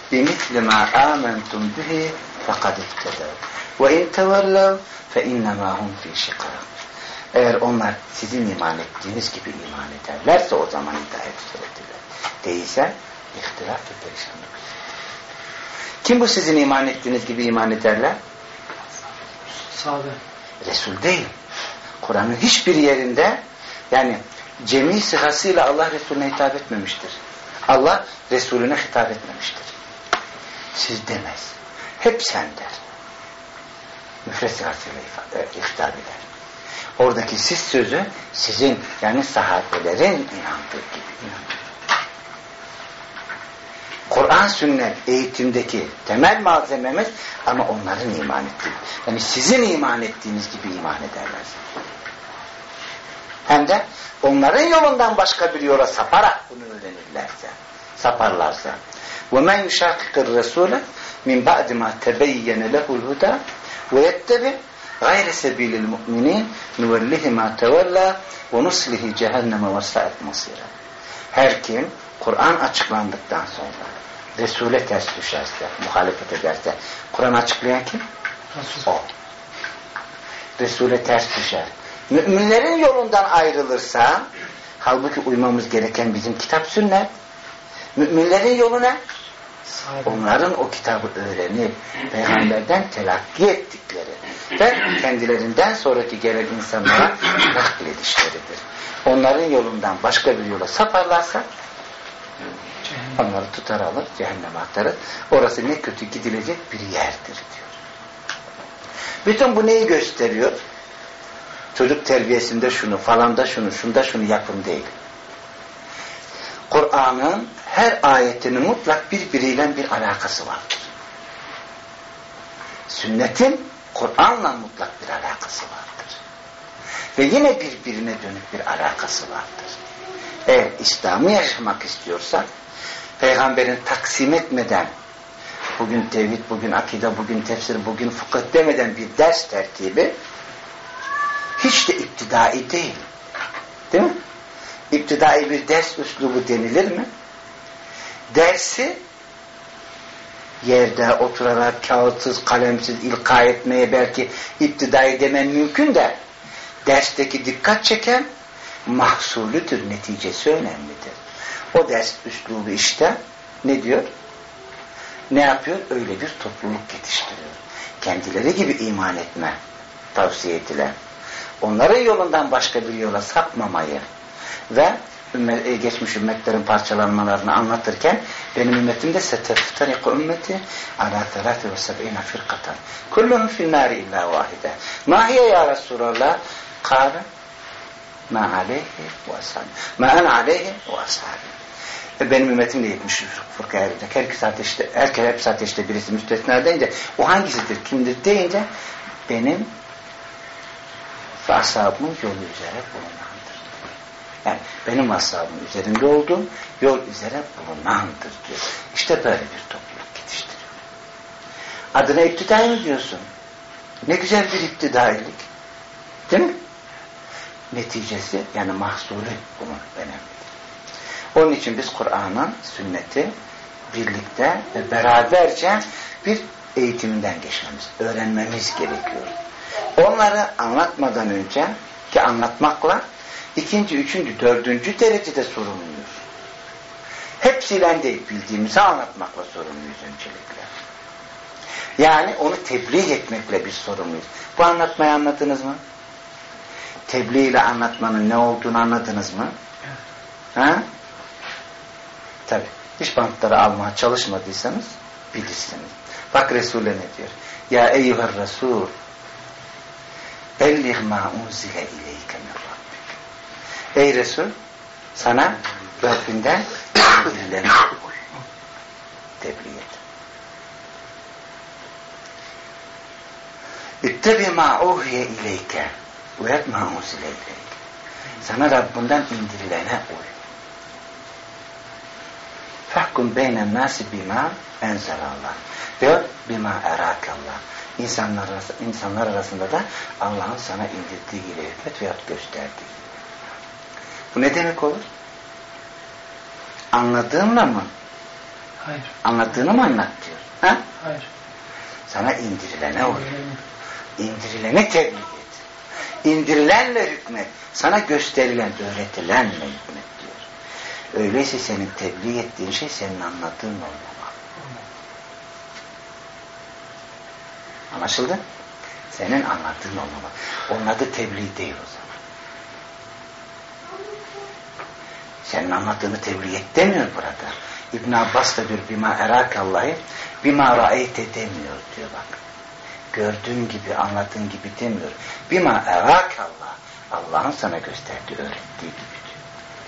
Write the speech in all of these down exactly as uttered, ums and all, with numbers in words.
بِمِثْلِ مَا آمَنْتُمْ بِهِ فَقَدْ اِفْتَدَوْا وَاِنْ تَوَلَّوْا فَاِنَّمَا هُمْ فِي شِقَاقٍ. Eğer onlar sizin iman ettiğiniz gibi iman ederlerse o zaman hidayet üzeredirler. Değilse ihtilaf ve perişanlık. Kim bu sizin iman ettiğiniz gibi iman ederler? Sahabe. Resul değil. Kur'an'ın hiçbir yerinde yani cemi sıhhasıyla Allah Resulüne hitap etmemiştir. Allah Resulüne hitap etmemiştir. Siz demez. Hep sen der. Müfret sıhhasıyla hitap eder. Oradaki siz sözü sizin yani sahabelerin inandığı gibi inanır. Kur'an sünnet eğitimdeki temel malzememiz ama onların iman ettiği. Yani sizin iman ettiğiniz gibi iman ederler. Hem de onların yolundan başka bir yola saparak bunu öğrenirlerse, saparlarsa. وَمَنْ يُشَاقِقِ الرَّسُولَ مِنْ بَعْدِ مَا تَبَيَّنَ لَهُ الْهُدَى وَيَتَّبِعْ غَيْرَ سَبِيلِ الْمُؤْمِنِينَ نُوَلِّهِ مَا تَوَلَّى وَنُصْلِهِ جَهَنَّمَ وَسَاءَتْ مَصِيرًا. Her kim Kur'an açıklandıktan sonra Resul'e ters düşerse, muhalefet ederse, Kur'an açıklayan kim? Resul. O. Resul'e ters düşer. Müminlerin yolundan ayrılırsa, halbuki uymamız gereken bizim kitap sünnet. Müminlerin yolu ne? Sahibi. Onların o kitabı öğrenip peygamberden telakki ettikleri ve kendilerinden sonraki gelen insanlara nakledişleridir. Onların yolundan başka bir yola saparlarsa onları tutar alır, cehenneme atarır. Orası ne kötü gidilecek bir yerdir diyor. Bütün bu neyi gösteriyor? Çocuk terbiyesinde şunu, falanda şunu, şunda şunu yapın değil. Kur'an'ın her ayetinin mutlak birbiriyle bir alakası vardır. Sünnetin Kur'an'la mutlak bir alakası vardır. Ve yine birbirine dönük bir alakası vardır. Eğer İslam'ı yaşamak istiyorsak Peygamberin taksim etmeden bugün tevhid, bugün akide, bugün tefsir, bugün fıkıh demeden bir ders tertibi hiç de iptidai değil. Değil mi? İptidai bir ders üslubu denilir mi? Dersi yerde oturarak kağıtsız, kalemsiz ilka etmeye belki iptidai demen mümkün de dersteki dikkat çeken mahsulüdür, neticesi önemlidir. O ders üslubu işte ne diyor? Ne yapıyor? Öyle bir topluluk yetiştiriyor. Kendileri gibi iman etme tavsiye edilen. Onların yolundan başka bir yola sapmamayı ve ümmet, geçmiş ümmetlerin parçalanmalarını anlatırken benim ümmetim de seteftariku ümmeti ala thalâthe ve seb'îne firkatan kulluhum finnâri illâ vâhide. Mâ hiye ya Resulallah? Kâle mâ aleyhi ve ashâbi. Mâ ene aleyhi ve ashâbi. Benim ümmetim de yetmiş fırka ayrılacak. Herkes ateşte, herkes hepsi ateşte, birisi müstesna deyince o hangisidir, kimdir deyince benim ve ashabımın yolu üzere bulunandır. Yani benim ashabımın üzerinde olduğum yol üzere bulunandır diyor. İşte böyle bir topluluk yetiştiriyor. Adına iptidai mi diyorsun? Ne güzel bir iptidailik. Değil mi? Neticesi yani mahsulü bunun önemlidir. Onun için biz Kur'an'ın, sünneti birlikte ve beraberce bir eğitiminden geçmemiz, öğrenmemiz gerekiyor. Onları anlatmadan önce ki anlatmakla ikinci, üçüncü, dördüncü derecede sorumluyuz. Hepsiyle değil, bildiğimizi anlatmakla sorumluyuz öncelikle. Yani onu tebliğ etmekle biz sorumluyuz. Bu anlatmayı anladınız mı? Tebliğ ile anlatmanın ne olduğunu anladınız mı? Ha? Tabi. Hiç bantları almaya çalışmadıysanız bilirsiniz. Bak Resul'e ne diyor? Ya eyyuhel Resul belliğ ma unzile ileyke min Rabbik. Ey Resul sana Rabbinden birilerini tebliğ et. İttebi ma uhiye ileyke ve et ma unzile ileyke. Sana Rabbinden indirilene uy. Fahkum beynen nasi bima enzelallah. Ve bima erakallah. İnsanlar, insanlar arasında da Allah'ın sana indirdiğiyle hükmet veyahut gösterdiği. Bu ne demek olur? Anladığımla mı Hayır. Anlattığını mı anlat diyor? Ha? Hayır. Sana indirilene uy. İndirileni tebliğ et. İndirilenle hükmet. Sana gösterilen, öğretilenle hükmet diyor. Öyleyse senin tebliğ ettiğin şey senin anlattığın olmalı. Anlaşıldı? Senin anlattığın olmalı. Onun adı tebliğ değil o zaman. Senin anlattığını tebliğ et demiyor burada. İbn Abbas da diyor bima erakallahı bima ra'eyte demiyor diyor bak. Gördüğün gibi, anlattığın gibi demiyor. Bima erakallah. Allah'ın sana gösterdiği, öğrettiği gibi diyor.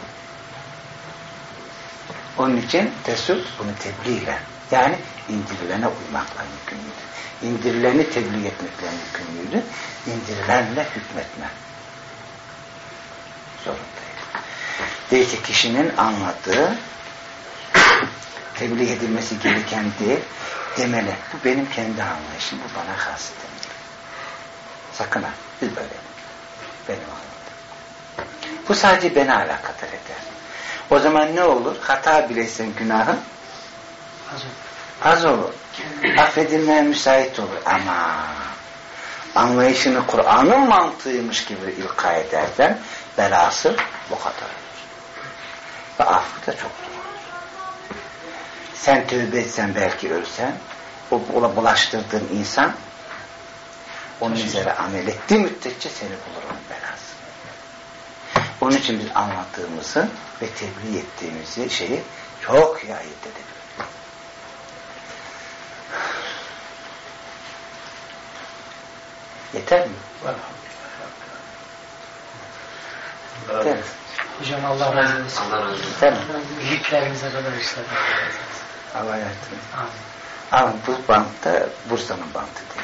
Onun için Resul bunu tebliğle, yani indirilene uymakla mümkündür. İndirileni tebliğ etmekle mümkündür. İndirilenle hükmetme zorundayız. Değil ki kişinin anladığı tebliğ edilmesi gereken değil, demeli. Bu benim kendi anlayışım, bu bana has demeli. Sakın ha, biz böyle. Benim anladığım. Bu sadece beni alakadar eder. O zaman ne olur? Hata bileysen günahın Az olur. az olur. Affedilmeye müsait olur. Ama anlayışını Kur'an'ın mantığıymış gibi ilka edersen belası bu kadar olur. Ve affı da çok zor. Sen tövbe etsen belki ölsen, o bulaştırdığın insan onun üzere amel ettiği müddetçe seni bulur onun belası. Onun için biz anlattığımızı ve tebliğ ettiğimizi şeyi çok iyi ayırt edebiliriz. Yeter mi? Yeter mi? Hocam Allah razı olsun. Allah razı olsun. Yeter mi? Büyüklerimize kadar işledim. Allah yardım etsin. Amin. Ama bu bantta Bursa'nın bantı değil.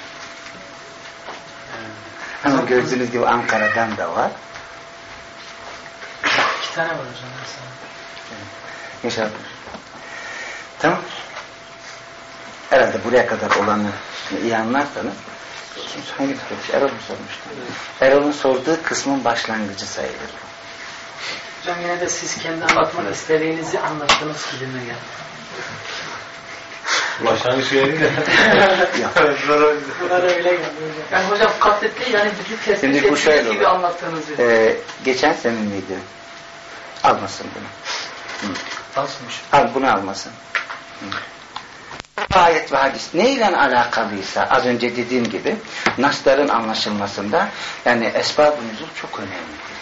Ama gördüğünüz gibi Ankara'dan da var. İki tane var hocam mesela. İnşallah. Tamam. Herhalde buraya kadar olanı iyi anlarsanız hangi sormuş? Erol mu sormuştu? Erol'un sorduğu kısmın başlangıcı sayılır. Hocam yine de siz kendi anlatmak istediğinizi anlattınız gibime geldi. Başlangıç yeri de. Bunlar öyle geldi hocam. Yani hocam katletti yani bütün tespit ettiğiniz gibi anlattığınızı. Ee, geçen sene miydi? Almasın bunu. Hı. Alsınmış. Al bunu almasın. Hı. Ayet ve hadis neyle alakalıysa az önce dediğim gibi nasların anlaşılmasında yani esbab-ı nüzul çok önemlidir.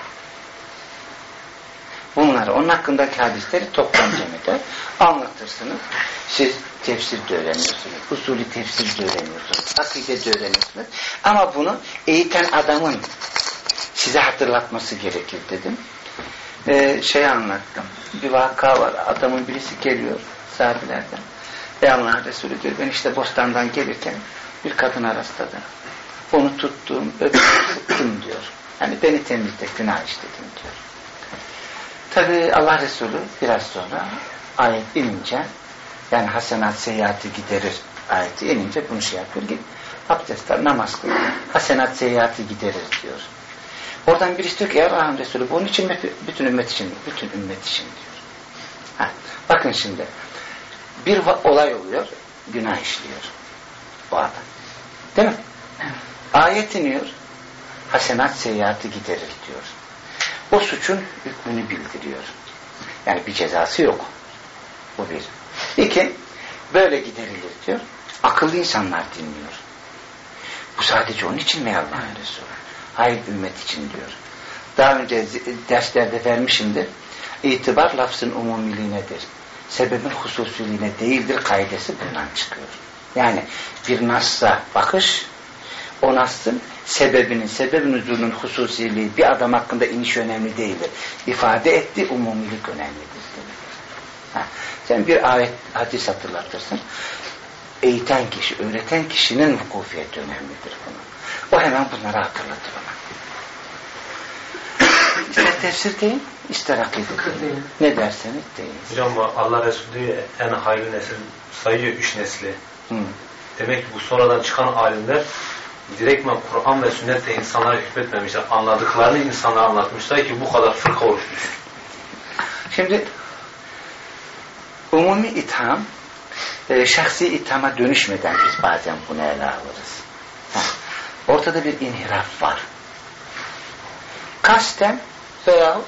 Bunları, onun hakkındaki hadisleri toplam cemede anlatırsınız. Siz tefsir de öğreniyorsunuz, usulü tefsir de öğreniyorsunuz, akide de öğreniyorsunuz. Ama bunu eğiten adamın size hatırlatması gerekir dedim. Ee, şey anlattım. Bir vaka var. Adamın birisi geliyor sahabelerden. Ey Allah Resulü diyor, ben işte bostandan gelirken bir kadına rastladım. Onu tuttum, öptüm, sıktım diyor. Yani beni temizle, günah işledim diyor. Tabi Allah Resulü biraz sonra ayet inince, yani hasenat seyyiatı giderir ayeti inince bunu şey yapıyor. Git abdest al, namaz kıl, hasenat seyyiatı giderir diyor. Oradan birisi diyor ki ya Allah'ın Resulü bunun için mi? Bütün ümmet için, bütün ümmet için diyor. Ha, bakın şimdi bir olay oluyor, günah işliyor bu adam. Değil mi? Ayet iniyor, hasenat seyyiatı giderir diyor. O suçun hükmünü bildiriyor. Yani bir cezası yok. Bu bir. İki, böyle giderilir diyor. Akıllı insanlar dinliyor. Bu sadece onun için mi Allah'ın Resulü? Hayır, ümmet için diyor. Daha önce derslerde vermişimdir. İtibar lafzın umumiliğinedir. Sebebin hususiliğine değildir kaidesi bundan çıkıyor. Yani bir nassa bakış, o nassın sebebinin, sebebin nüzulünün hususiliği bir adam hakkında iniş önemli değildir. İfade ettiği umumilik önemlidir. Ha. Sen bir ayet, hadis hatırlatırsın. Eğiten kişi, öğreten kişinin vukufiyeti önemlidir buna. O hemen bunları hatırlatır ona. İster tefsir deyin, ister akide deyin. Ne derseniz deyin. Hocam Allah Resulü en hayırlı nesil sayıyor üç nesli. Hı. Demek ki bu sonradan çıkan alimler direktmen Kur'an ve sünnetle insanlara hükmetmemişler. Anladıklarını insanlara anlatmışlar ki bu kadar fırka oluşmuş. Şimdi umumi itham e, şahsi ithama dönüşmeden biz bazen bunu ele alırız. Ha. Ortada bir inhiraf var. Kasten veyahut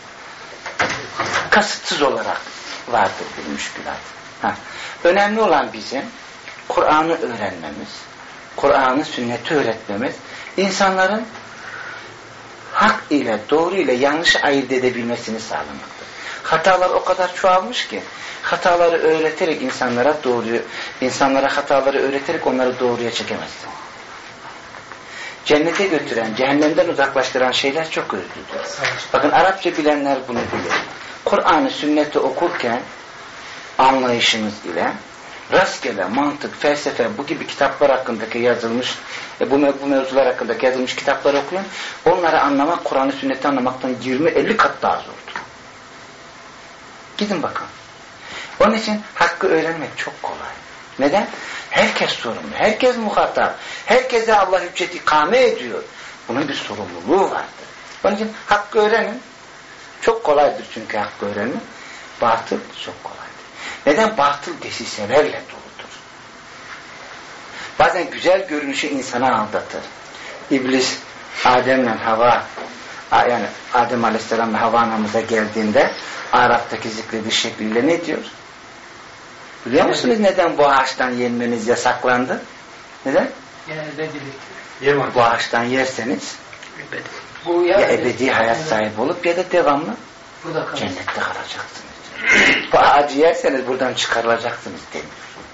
kasıtsız olarak vardır bir müşkülat. Ha. Önemli olan bizim Kur'an'ı öğrenmemiz, Kur'an'ı, sünneti öğretmemiz, insanların hak ile, doğru ile yanlışı ayırt edebilmesini sağlamaktır. Hatalar o kadar çoğalmış ki, hataları öğreterek insanlara doğruyu, insanlara hataları öğreterek onları doğruya çekemezsin. Cennete götüren, cehennemden uzaklaştıran şeyler çok özlüdür. Bakın Arapça bilenler bunu bilir. Kur'an'ı, sünneti okurken anlayışınız ile rastgele, mantık, felsefe bu gibi kitaplar hakkındaki yazılmış, e, bu, bu mevzular hakkındaki yazılmış kitaplar okuyun. Onları anlamak, Kur'an'ı, sünneti anlamaktan yirmi elli kat daha zordur. Gidin bakın. Onun için hakkı öğrenmek çok kolay. Neden? Herkes sorumlu, herkes muhatap, herkese Allah hüccet ikame ediyor. Bunun bir sorumluluğu vardır. Onun için hakkı öğrenin. Çok kolaydır çünkü hakkı öğrenmek. Batıl çok kolaydır. Neden? Batıl desiselerle doludur. Bazen güzel görünüşü insana aldatır. İblis Adem'le Hava, yani Adem Aleyhisselam'la Hava anamıza geldiğinde Arap'taki zikrediği şekliyle ne diyor? Biliyor musunuz neden bu ağaçtan yenmeniz yasaklandı? Neden? Yani bu ağaçtan yerseniz bu ya, ya ebedi hayat sahibi olup ya da devamlı cennette kalacaksınız. Bu ağacı yerseniz buradan çıkarılacaksınız deniyor.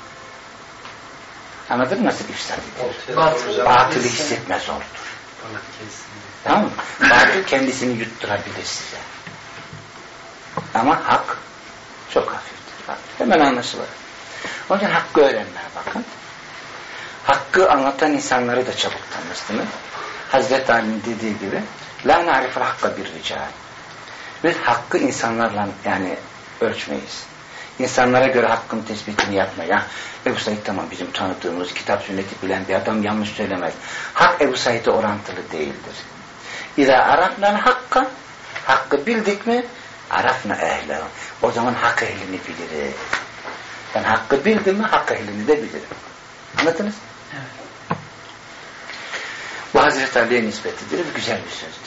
Anladın mı nasıl ifsad ediyor? Batılı hissetme zordur. Tamam mı? Batıl kendisini yutturabilir size. Ama hak çok hafiftir. Bak, hemen anlaşılır. Onun için hakkı öğrenmeye bakın. Hakkı anlatan insanları da çabuk tanırsınız. Hazreti Ali'nin dediği gibi la na'riful hakka bir rical. Biz hakkı insanlarla yani ölçmeyiz. İnsanlara göre hakkın tespitini yapmaya. Ebu Said tamam bizim tanıdığımız kitap sünneti bilen bir adam yanlış söylemez. Hak Ebu Said'e orantılı değildir. İza arafna hakka, hakkı bildik mi arafna ehle. O zaman hak ehlini biliriz. Ben hakkı bildim mi hak ehlini de bilirim. Anladınız? Evet. Bu Hazreti Ali'ye nispetidir. Bu güzel bir sözdür.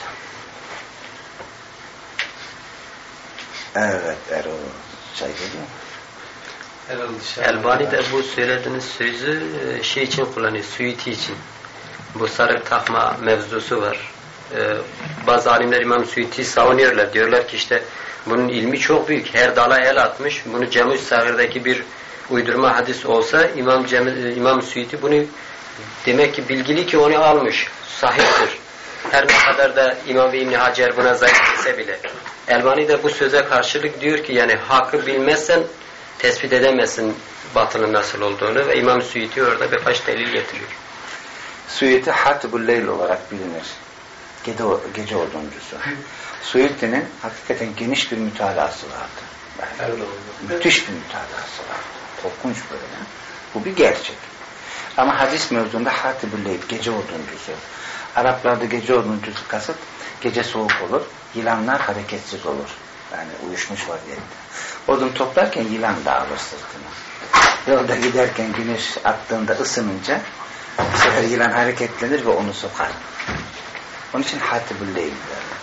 Evet Erol. Çay geliyor mu? Elbani de bu söylediğiniz sözü şey için kullanıyor, Suyuti için. Bu sarık takma mevzusu var. Ee, bazı alimler İmam Suyuti'yi savunuyorlar. Diyorlar ki işte bunun ilmi çok büyük. Her dala el atmış. Bunu Cem-i Sagir'deki bir uydurma hadis olsa İmam, Cem, İmam Suyuti bunu demek ki bilgili ki onu almış. Sahiptir. Her ne kadar da İmam ve İbn Hacer buna zayıf dese bile. Elbani de bu söze karşılık diyor ki yani hakkı bilmezsen tespit edemezsin batılın nasıl olduğunu ve İmam Suyuti orada birkaç delil getiriyor. Suyuti Hatibul Leyl olarak bilinir. Gece, gece oduncusu. Suyuti'nin hakikaten geniş bir mütalası vardı. Yani müthiş bir mütalası vardı. Korkunç böyle. Bu bir gerçek. Ama hadis mevzunda Hatibul Leyl, gece oduncusu. Araplarda gece oduncusu kasıt, gece soğuk olur, yılanlar hareketsiz olur. Yani uyuşmuş vaziyette. Odun toplarken yılan da alır sırtına. Yolda giderken güneş attığında ısınınca bu sefer yılan hareketlenir ve onu sokar. Onun için Hatibul Leyl derler.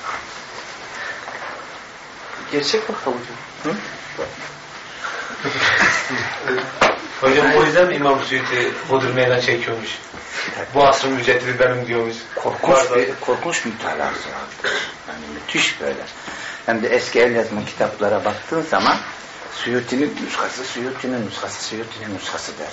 Gerçek mi hocam? Hı? Hocam o yüzden İmam Suyuti Bodur Meydan çekiyormuş. Bu asrın müceddidi benim diyormuş. Korkunç bir, korkunç mütalası vardır. Yani müthiş böyle. Hem de eski el yazma kitaplara baktığın zaman Suyuti'nin nuskası, Suyuti'nin nuskası, Suyuti'nin nuskası der.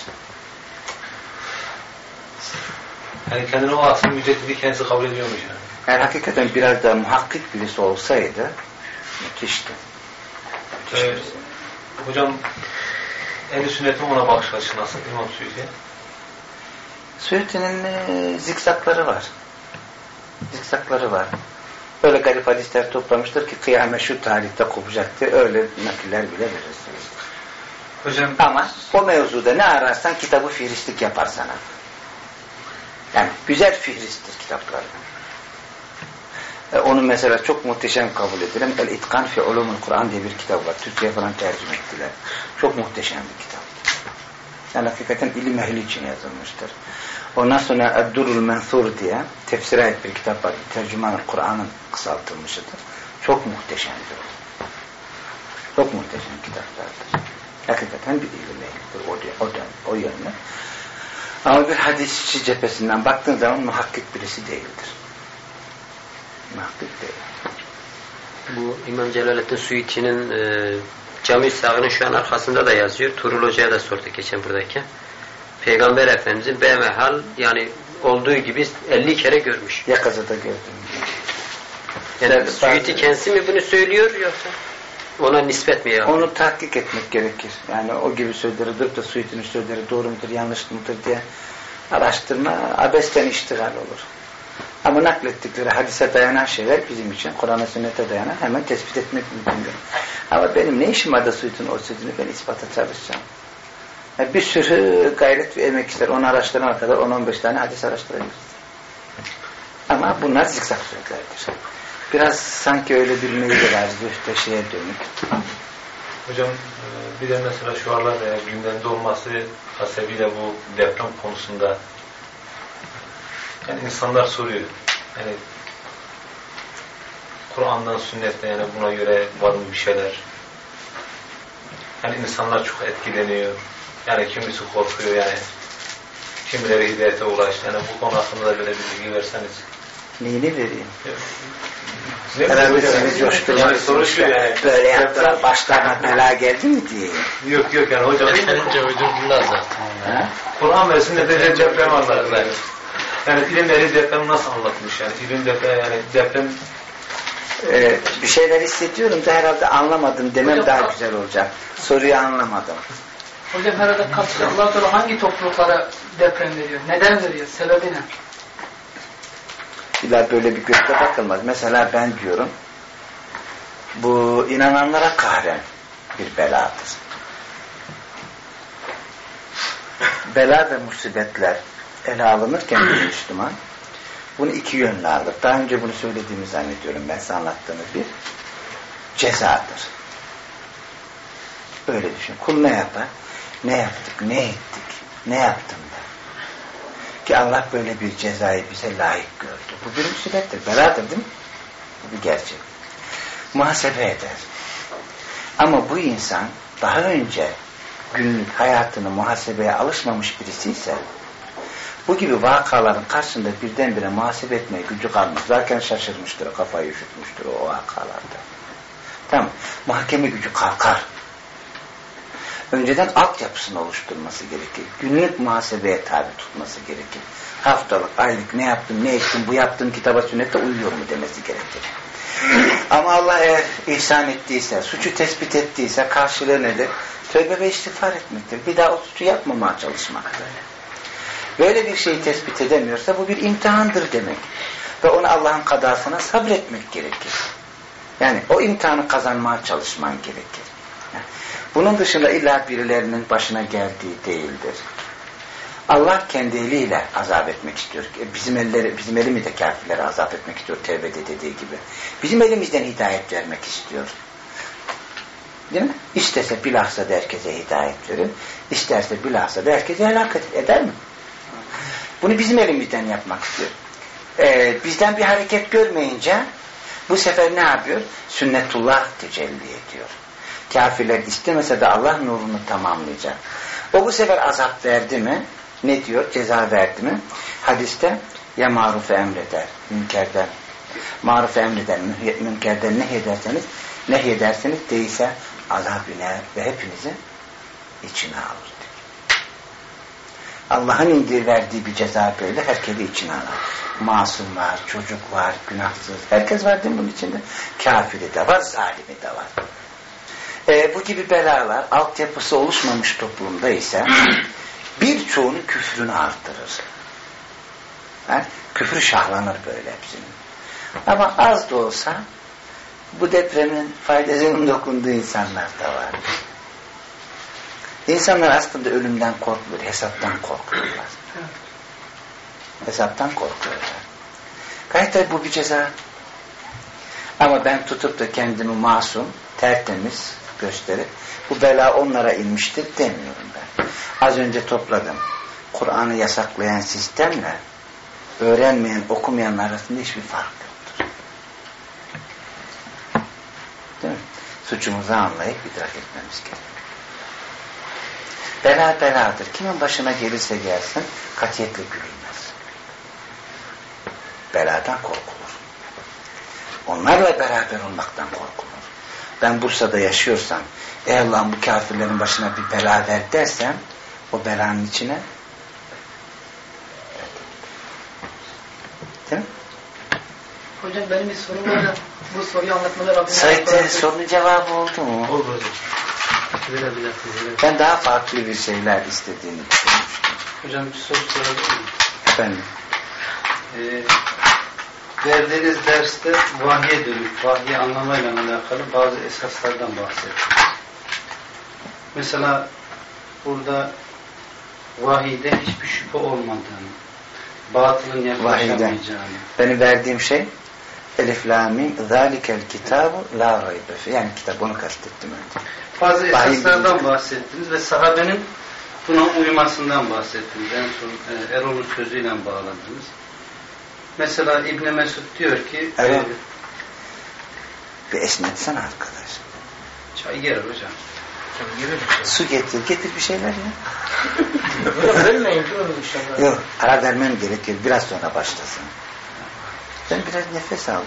Yani kendini o asrın müceddidi kendisi kabul ediyormuş yani. Yani hakikaten biraz da muhakkik birisi olsaydı müthişti. Müthiş Ee, hocam Ehl-i Sünnet'in ona bakış açısı nasıl İmam Suyuti? Suyuti'nin e, zikzakları var. Zikzakları var. Öyle garip hadisler toplamıştır ki kıyamet şu tarihte kopacaktır. Öyle nakiller bile verirsiniz. Hocam ama o mevzuda ne ararsan kitabı fihristlik yapar sana. Yani güzel fihristtir kitapları. E, onu mesela çok muhteşem kabul edilen El-İtkan fi Ulumul Kur'an diye bir kitap var. Türkçe'ye falan tercüme ettiler. Çok muhteşem bir kitap. Yani hakikaten ilim ehli için yazılmıştır. Ondan sonra Eddurul Menthur diye tefsire ait bir kitap var. Tercüman-ı Kur'an'ın kısaltılmışıdır. Çok muhteşemdir. Çok muhteşem kitaplardır. Hakikaten bir ilim ehlidir o, o, o yönde. Ama bir hadisçi cephesinden baktığın zaman muhakkik birisi değildir. Muhakkik değil. Bu İmam Celaleddin Suyuti'nin e, Cami-i Sağı'nın şu an arkasında da yazıyor. Tuğrul Hoca'ya da sorduk geçen buradayken. Peygamber Efendimiz'in bemehal yani olduğu gibi elli kere görmüş. Yakazada gördüm. Yani Suyuti kendisi mi bunu söylüyor yoksa ona nispet mi ya? Onu tahkik etmek gerekir. Yani o gibi sözleri durup da Suyuti'nin sözleri doğru mudur, yanlış mıdır diye araştırma abesten iştigal olur. Ama naklettikleri hadise dayanan şeyler bizim için Kur'an'a sünnete dayanan hemen tespit etmek mümkündür. Ama benim ne işim var da Suyuti'nin o sözünü ben ispata çalışacağım. Yani bir sürü gayret ve emek ister. Onu araştırana kadar on on beş tane hadis araştırabiliriz. Ama bunlar zikzak sözlerdir. Biraz sanki öyle bir meyil var, işte şeye dönük. Hocam bir de mesela şu aralar gündemde olması hasebiyle bu deprem konusunda yani insanlar soruyor. Yani Kur'an'dan, sünnetten yani buna göre var mı bir şeyler? Yani insanlar çok etkileniyor. Yani kimisi korkuyor yani. Kimileri hidayete ulaştı. Yani bu konu hakkında da böyle bir bilgi verseniz. Neyini vereyim? Ne herhalde seni coşturmak soruşuyor yani. Böyle yaptılar, başlarına bela geldi mi diye. Yok yok yani hocam. Önce uydurdular zaten. Kur'an ve sünnette deprem anlatıyor. Yani ilimleri deprem nasıl anlatmış yani? İlim deprem yani deprem Ee, bir şeyler hissediyorum da herhalde anlamadım demem hocam, daha güzel olacak. Soruyu anlamadım. Hocam herhalde Allah Teala hangi topluluklara deprem veriyor? Neden veriyor? Sebebi ne? İlla böyle bir gözle bakılmaz. Mesela ben diyorum bu inananlara kahren bir beladır. Bela ve musibetler ele alınırken bir Müslüman bunu iki yönlü alır. Daha önce bunu söylediğimi zannediyorum ben size anlattığımız bir cezadır. Böyle düşün. Kul ne yapar? Ne yaptık? Ne ettik? Ne yaptım ben? Ki Allah böyle bir cezayı bize layık gördü. Bu bir musibettir. Beladır değil mi? Bu bir gerçek. Muhasebe eder. Ama bu insan daha önce günlük hayatını muhasebeye alışmamış birisi ise bu gibi vakaların karşısında birdenbire muhasebe etmeye gücü kalmaz. Zaten şaşırmıştır, kafayı üşütmüştür o vakalarda. Tamam. Muhakeme gücü kalkar. Önceden altyapısını oluşturması gerekir. Günlük muhasebeye tabi tutması gerekir. Haftalık, aylık ne yaptım, ne ettim, bu yaptığım kitaba sünnete uyuyor mu demesi gerekir. Ama Allah eğer ihsan ettiyse, suçu tespit ettiyse karşılığı nedir? Tövbe ve istiğfar etmektir. Bir daha o suçu yapmamaya çalışmaktır. Böyle bir şeyi tespit edemiyorsa bu bir imtihandır demek. Ve onu Allah'ın kadasına sabretmek gerekir. Yani o imtihanı kazanmaya çalışman gerekir. Yani bunun dışında illa birilerinin başına geldiği değildir. Allah kendi eliyle azap etmek istiyor. Bizim elleri, bizim elimi de kafirlere azap etmek istiyor Tevbe'de dediği gibi. Bizim elimizden hidayet vermek istiyor. Değil mi? İstese bilhassa da herkese hidayet verir. İsterse bilhassa da herkese helak eder mi? Bunu bizim elimizden yapmak istiyor. Ee, bizden bir hareket görmeyince bu sefer ne yapıyor? Sünnetullah tecelli ediyor. Kafirler istemese de Allah nurunu tamamlayacak. O bu sefer azap verdi mi? Ne diyor? Ceza verdi mi? Hadiste ya marufu emreder, münkerden. Marufu emreder, münkerden nehyederseniz, nehyederseniz değilse azap iner ve hepinizi içine alır. Allah'ın indir verdiği bir ceza böyle herkesi içine alır. Masum var, çocuk var, günahsız. Herkes var değil mi bunun içinde? Kafiri de var, zalimi de var. Ee, bu gibi belalar altyapısı oluşmamış toplumda ise birçoğunun küfrünü arttırır. Ha? Küfür şahlanır böyle hepsinin. Ama az da olsa bu depremin faydasının dokunduğu insanlar da var. İnsanlar aslında ölümden korkmuyor, hesaptan korkuyorlar. Hesaptan korkuyorlar. Gayet tabi bu bir ceza. Ama ben tutup da kendimi masum, tertemiz gösterip bu bela onlara inmiştir demiyorum ben. Az önce topladım. Kur'an'ı yasaklayan sistemle öğrenmeyen, okumayanlar arasında hiçbir fark yoktur. Değil mi? Suçumuzu anlayıp idrak etmemiz gerekiyor. Bela beladır. Kimin başına gelirse gelsin katiyetle gülünmez. Beladan korkulur. Onlarla beraber olmaktan korkulur. Ben Bursa'da yaşıyorsam, ey Allah'ım bu kafirlerin başına bir bela ver dersem, o belanın içine değil mi? Hocam benim bir sorum var. Bu soruyu anlatmalar Rabbim. Said sorunun cevabı oldu mu? Oldu hocam. Ben daha farklı bir şeyler istediğini düşünmüştüm. Hocam bir soru sorabilir miyim? Efendim? Ee, verdiğiniz derste vahye dönük, vahyi anlamayla alakalı bazı esaslardan bahsettiniz. Mesela burada vahiyde hiçbir şüphe olmadığını, batılın yaklaşamayacağını. Benim verdiğim şey Elif la mim zalikel kitabu la raybe fi. Yani kitap, onu kastettim önce. Bazı esaslardan bahsettiniz ve sahabenin buna uymasından bahsettiniz. En son e, Erol'un sözüyle bağladınız. Mesela İbn Mesud diyor ki Erol, e, bir esnetsene arkadaş. çay gelir hocam. Su getir, getir bir şeyler ya. Hocam ölmeyin, durun inşallah. Yok, ara vermem gerekiyor. Biraz sonra başlasın. Ben biraz nefes aldım.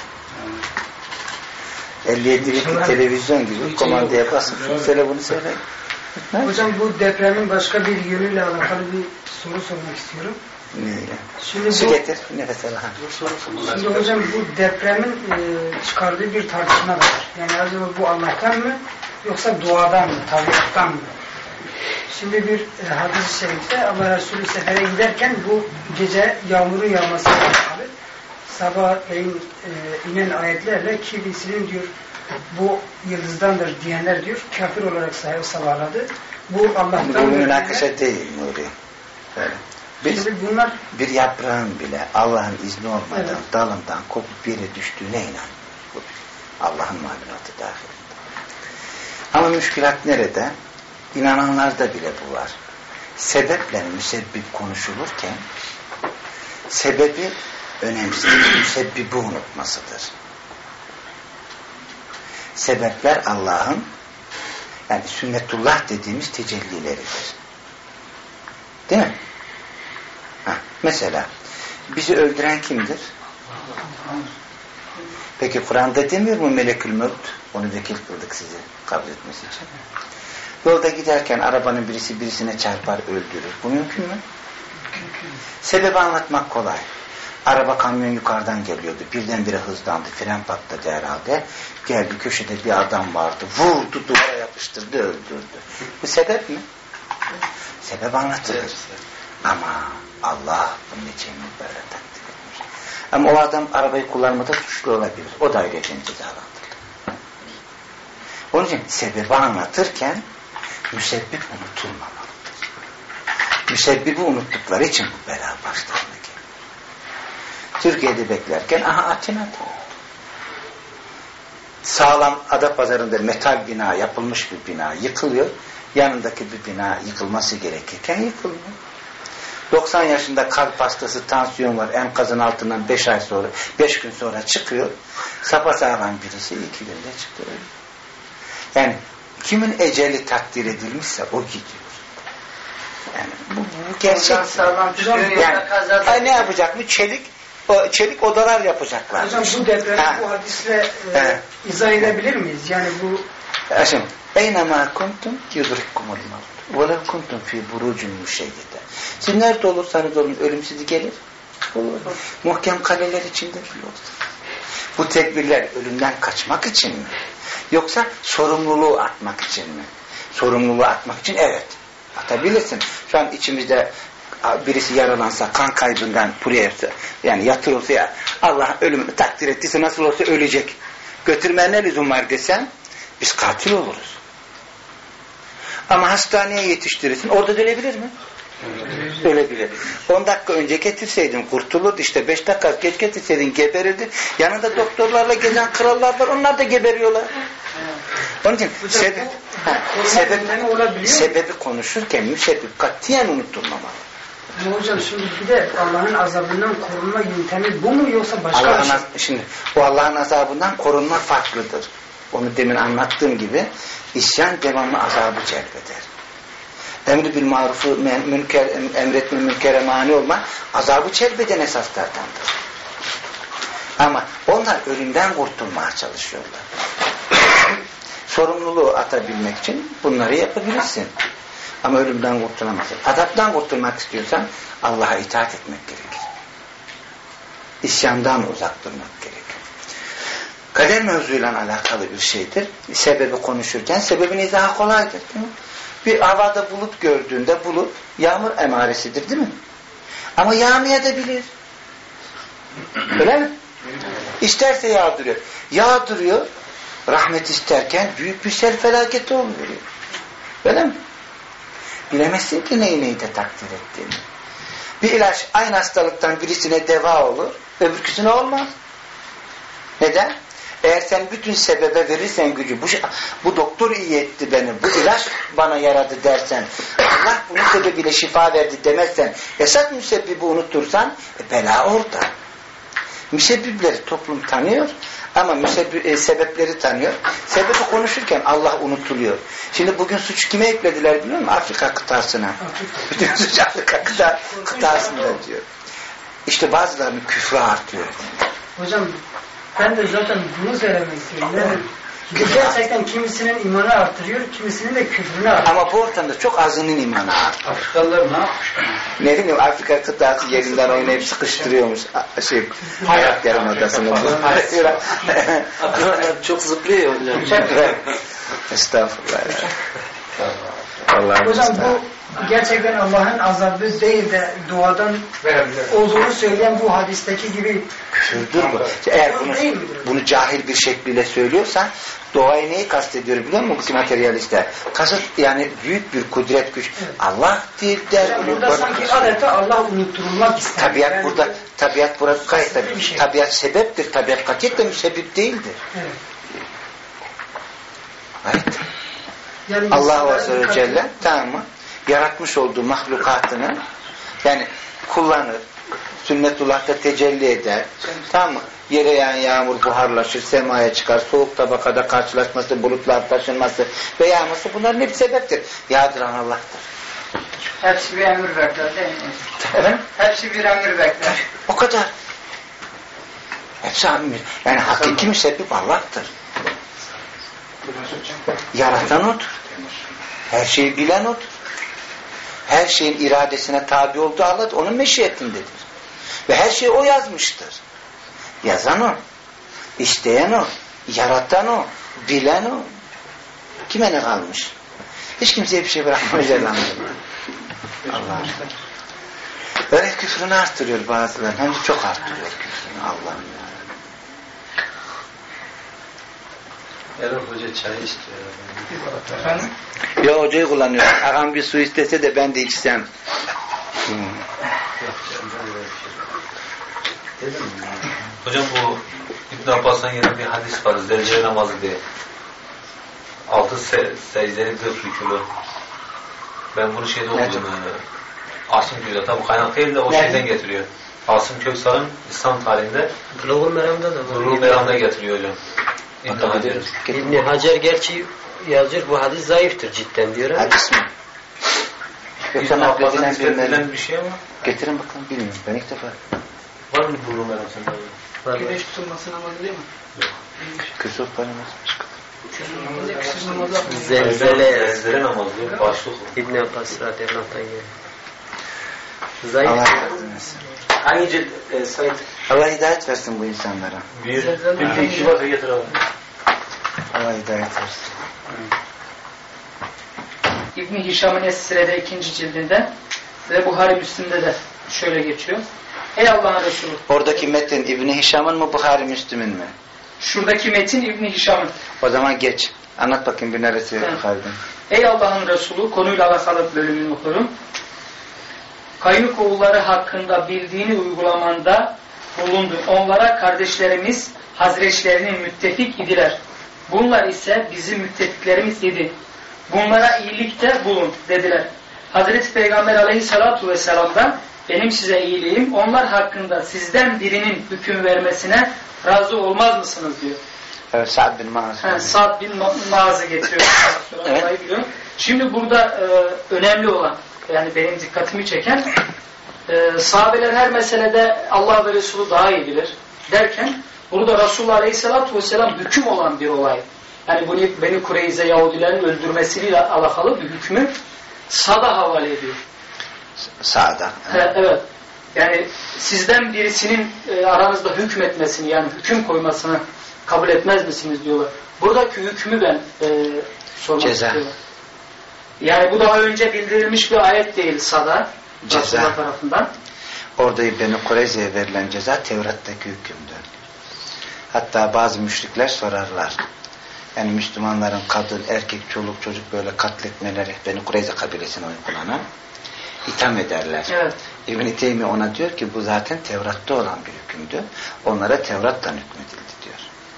elli yedilik televizyon gibi komandaya basıp şunu söyle bunu söyle. Hocam bu depremin başka bir yönüyle alakalı bir soru sormak istiyorum. Şimdi Su bu, getir, nefes al. Şimdi hocam bu depremin e, çıkardığı bir tartışma da var. Yani acaba bu Allah'tan mı yoksa doğadan mı, tabiattan mı? Şimdi bir e, hadis-i şerifte Allah Resulü sefere giderken bu gece yağmurun yağmasıyla alakalı sabahleyin e, inen ayetlerle kilisinin diyor bu yıldızdandır diyenler diyor kafir olarak sahip sabahladı. Bu Allah'tandır. Bu münakaşa değil Nuri. Böyle. Biz Şimdi bunlar bir yaprağın bile Allah'ın izni olmadan evet. dalından kopup bir yere düştüğüne inanmıyoruz. Bu Allah'ın malumatı dahilinde. Ama müşkilat nerede? İnananlarda bile bu var. Sebeple müsebbip konuşulurken sebebi önemsiz, müsebbibi unutmasıdır. Sebepler Allah'ın, yani sünnetullah dediğimiz tecellileridir. Değil mi? Ha, mesela bizi öldüren kimdir? Peki Kur'an'da demiyor mu melekül mevt? Onu vekil kıldık sizi kabul etmesi için. Yolda giderken arabanın birisi birisine çarpar, öldürür. Bu mümkün mü? Sebebi anlatmak kolay. Araba kamyon yukarıdan geliyordu. Birdenbire hızlandı. Fren patladı herhalde. Geldi, köşede bir adam vardı. Vurdu, duvara yapıştırdı, öldürdü. Bu sebep mi? Sebep anlatılır. Ama Allah bunun için böyle takdir etmiş. Ama o adam arabayı kullanmada suçlu olabilir. O da ayrıca cezalandırılır. Onun için sebebi anlatırken müsebbip unutulmamalıdır. Müsebbibi unuttukları için bu bela başlarına gelir. Türkiye'de beklerken aha Atina'da sağlam Adapazarı'nda metal bina, yapılmış bir bina yıkılıyor. Yanındaki bir bina yıkılması gerekirken yıkılmıyor. doksan yaşında kalp hastası, tansiyon var, enkazın altından beş ay sonra, beş gün sonra çıkıyor. Sapasağlam birisi iki günde çıkıyor. Yani kimin eceli takdir edilmişse o gidiyor. Yani bu, bu gerçek. Yani ne yapacak mı? Çelik o çelik odalar yapacaklar. Hocam bu depremi ha. bu hadisle e, izah edebilir miyiz? Yani bu Şimdi eynema kuntum yudrikkumul mevt ve lev kuntum fi burucun müşeyyide. Siz nerede olursanız olun ölüm sizi gelir. Olur. Muhkem kaleler içinde olursunuz. Bu tedbirler ölümden kaçmak için mi? Yoksa sorumluluğu atmak için mi? Sorumluluğu atmak için evet. Atabilirsin. Şu an içimizde birisi yaralansa, kan kaybından buraya yani yatırılsa ya Allah ölümünü takdir ettiyse nasıl olsa ölecek. Götürmeye ne lüzum var desen biz katil oluruz. Ama hastaneye yetiştirirsin. Orada da ölebilir mi? Ölebilir. on dakika önce getirseydin kurtulurdu. İşte beş dakika geç getirseydin geberirdi. Yanında doktorlarla gezen krallar var. Onlar da geberiyorlar. Onun için sebep, ha, sebep, sebebi konuşurken müsebbip katiyen unutturmamalı. Ama hocam şimdi bir de Allah'ın azabından korunma yöntemi bu mu yoksa başka Allah'ın, bir şey? Şimdi o Allah'ın azabından korunma farklıdır. Onu demin anlattığım gibi isyan devamlı azabı celbeder. Emri bil marufu münker, emretme münkere mani olma azabı celbeden esaslardandır. Ama onlar ölümden kurtulmaya çalışıyorlar. Sorumluluğu atabilmek için bunları yapabilirsin. Ama ölümden kurtulamazsın. Azaptan kurtulmak istiyorsan Allah'a itaat etmek gerekir. İsyandan uzak durmak gerekir. Kader mevzuyla alakalı bir şeydir. Sebebi konuşurken sebebin izahı kolaydır. Değil mi? Bir havada bulut gördüğünde bulut yağmur emaresidir değil mi? Ama yağmayabilir. Öyle mi? İsterse yağdırıyor. Yağdırıyor. Rahmet isterken büyük bir sel felaketi oluyor. Öyle mi? Bilemezsin ki neyi neyi de takdir ettiğini. Bir ilaç aynı hastalıktan birisine deva olur, öbürküsüne olmaz. Neden? Eğer sen bütün sebebe verirsen gücü, bu, bu doktor iyi etti beni, bu ilaç bana yaradı dersen, Allah bunun sebebiyle şifa verdi demezsen, esas müsebbibi unutursan, e, bela orada. Müsebbipleri toplum tanıyor ama müsebbip, e, sebepleri tanıyor. Sebebi konuşurken Allah unutuluyor. Şimdi bugün suç kime eklediler biliyor musun? Afrika kıtasına. Bütün suç Afrika kıta, kıtasında diyor. İşte bazılarının küfrü artıyor. Hocam ben de zaten bunu söylemek istiyorum. Yani gerçekten kimisinin imanı artırıyor, kimisinin de küfrünü artırıyor. Ama bu ortamda çok azının imanı artıyor. Afrikalılar ne yapmış? Ne bileyim Afrika kıtası yerinden oynayıp sıkıştırıyormuş şey hayat yarımadasını. Afrikalılar çok zıplıyor hocam. Estağfurullah. Vallahi Hocam estağfurullah. bu gerçekten Allah'ın azabı değil de doğadan olduğunu söyleyen bu hadisteki gibi küfürdür bu. Eğer bunu, bunu cahil bir şekliyle söylüyorsan doğayı neyi kastediyor biliyor musun bu materyalistler? Kasıt yani büyük bir kudret güç. Evet. Allah değil der. Yani burada sanki adeta Allah unutturulmak ister. Tabiat yani burada, tabiat burada gayet tabi. Şey. Tabiat sebeptir. Tabiat katiyetle müsebbip değildir. Evet. Evet. Yani Allah Azze ve Celle tamam mı? Yaratmış olduğu mahlukatını yani kullanır. Sünnetullah'ta tecelli eder. Tamam mı? Yere yağan yağmur buharlaşır, semaya çıkar, soğuk tabakada karşılaşması, bulutlar taşınması ve yağması bunların hep sebeptir. Yağdıran Allah'tır. Hepsi bir emir bekler değil mi? Efendim? Hepsi bir emir bekler. O kadar. Hepsi emir. Yani hakiki müsebbip Allah'tır. Yaratan odur. Her şeyi bilen odur. Her şeyin iradesine tabi olduğu Allah onun meşiyetindedir. Ve her şeyi o yazmıştır. Yazan o. İsteyen o. Yaratan o. Bilen o. Kime ne kalmış? Hiç kimseye bir şey bırakmayacak elhamdülillah. Allah'ım. Öyle küfrünü arttırıyor bazıları. Hem de çok arttırıyor küfrünü. Allah'ım. Erol Hoca çay istiyor. Efendim? Ya hocayı kullanıyor. Ağam bir su istese de ben de içsem. Hmm. Hocam bu İbn Abbas'tan gelen bir hadis var. Zelzele namazı diye. Altı se secdeli dört rükûlu. Ben bunu şeyde okudum. Yani. Asım Köy'de. Tabi kaynak değil de o Nerede? şeyden getiriyor. Asım Köksal'ın İslam tarihinde Bulugul Meram'da da var. Bulugul Meram'da getiriyor hocam. İbn Hacer. İbn Hacer gerçi yazıyor bu hadis zayıftır cidden diyor. Hadis mi? Yoksa İbn Abbas'ın nakledilen nispet edilen bilmem. bir şey ama. Getirin bakalım bilmiyorum. Ben ilk defa. Var mı Bulugul Meram sende? Var. Güneş tutulması namazı değil mi? Küsuf bana Küsüz namazı. Zelzele. Zelzele namazı. Başlık. İbn Abbas radıyallahu anh'tan geliyor. Allah Zayıf. yardım etsin. Hangi cilt? E, Said. Allah hidayet versin bu insanlara. Bir, bir iki varsa getir abi. Allah hidayet versin. İbn-i Hişam'ın Es-Sire'de ikinci cildinde ve Buhari Müslim'de de şöyle geçiyor. Ey Allah'ın Resulü. Oradaki metin İbn Hişam'ın mı Buhari Müslüm'ün mü? Şuradaki metin İbn-i Hişam'ın. O zaman geç. Anlat bakayım bir neresi Evet. Buhari'den. Ey Allah'ın Resulü konuyla alakalı bölümünü okurum. Kaynukoğulları hakkında bildiğini uygulamanda bulundu. Onlara kardeşlerimiz, hazreçlerinin müttefik idiler. Bunlar ise bizim müttefiklerimiz idi. Bunlara iyilikte bulun dediler. Hazreti Peygamber aleyhissalatu vesselam'dan benim size iyiliğim, onlar hakkında sizden birinin hüküm vermesine razı olmaz mısınız diyor. Evet, Sa'd bin Muaz. Yani Sa'd bin Muaz'ı getiriyor. Evet. Şimdi burada e, önemli olan, yani benim dikkatimi çeken, e, sahabeler her meselede Allah ve Resulü daha iyi bilir derken, burada Resulullah Aleyhisselatü Vesselam hüküm olan bir olay. Yani bunu Beni Kureyze Yahudilerin öldürmesiyle alakalı bir hükmü Sa'd'a havale ediyor. Sa'da. Evet. evet. Yani sizden birisinin e, aranızda hükmetmesini, yani hüküm koymasını kabul etmez misiniz diyorlar. Buradaki hükmü ben e, sormak Ceza. istiyorum. Yani bu daha önce bildirilmiş bir ayet değil Sa'da. Ceza. Tarafından. Orada Beni Kureyze'ye verilen ceza Tevrat'taki hükümdü. Hatta bazı müşrikler sorarlar. Yani Müslümanların kadın, erkek, çoluk, çocuk böyle katletmeleri Beni Kureyze kabilesine uygulanan itham ederler. Evet. İbn-i Teymi ona diyor ki bu zaten Tevrat'ta olan bir hükümdü. Onlara Tevrat'tan hükmedildi diyor.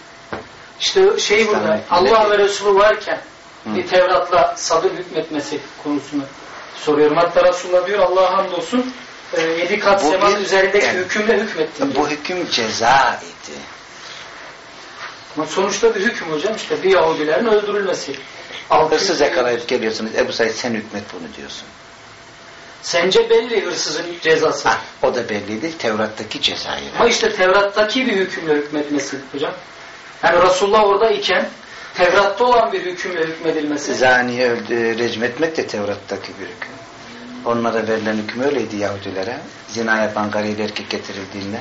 İşte şey burada Allah ve Resulü varken Hı. bir Tevrat'la Sa'd'ın hükmetmesi konusunu soruyorum. Hatta Resulullah diyor Allah'a hamdolsun e, yedi kat semanın üzerindeki yani, hükümle hükmettim. Bu hüküm ceza idi. Ama sonuçta bir hüküm hocam, işte bir Yahudilerin öldürülmesi. Hırsız yakalayıp geliyorsunuz, Ebu Said sen hükmet bunu diyorsun. Sence belli hırsızın cezası. Ha, o da belliydi. Tevrat'taki cezayı. Ama işte Tevrat'taki bir hükümle hükmetmesi hocam. Yani Resulullah orada iken Tevrat'ta olan bir hükümle hükmedilmesi. Zaniye öldü, recm etmek de Tevrat'taki bir hüküm. Onlara verilen hüküm öyleydi Yahudilere. Zina yapan garıyla erkek getirildiğinde.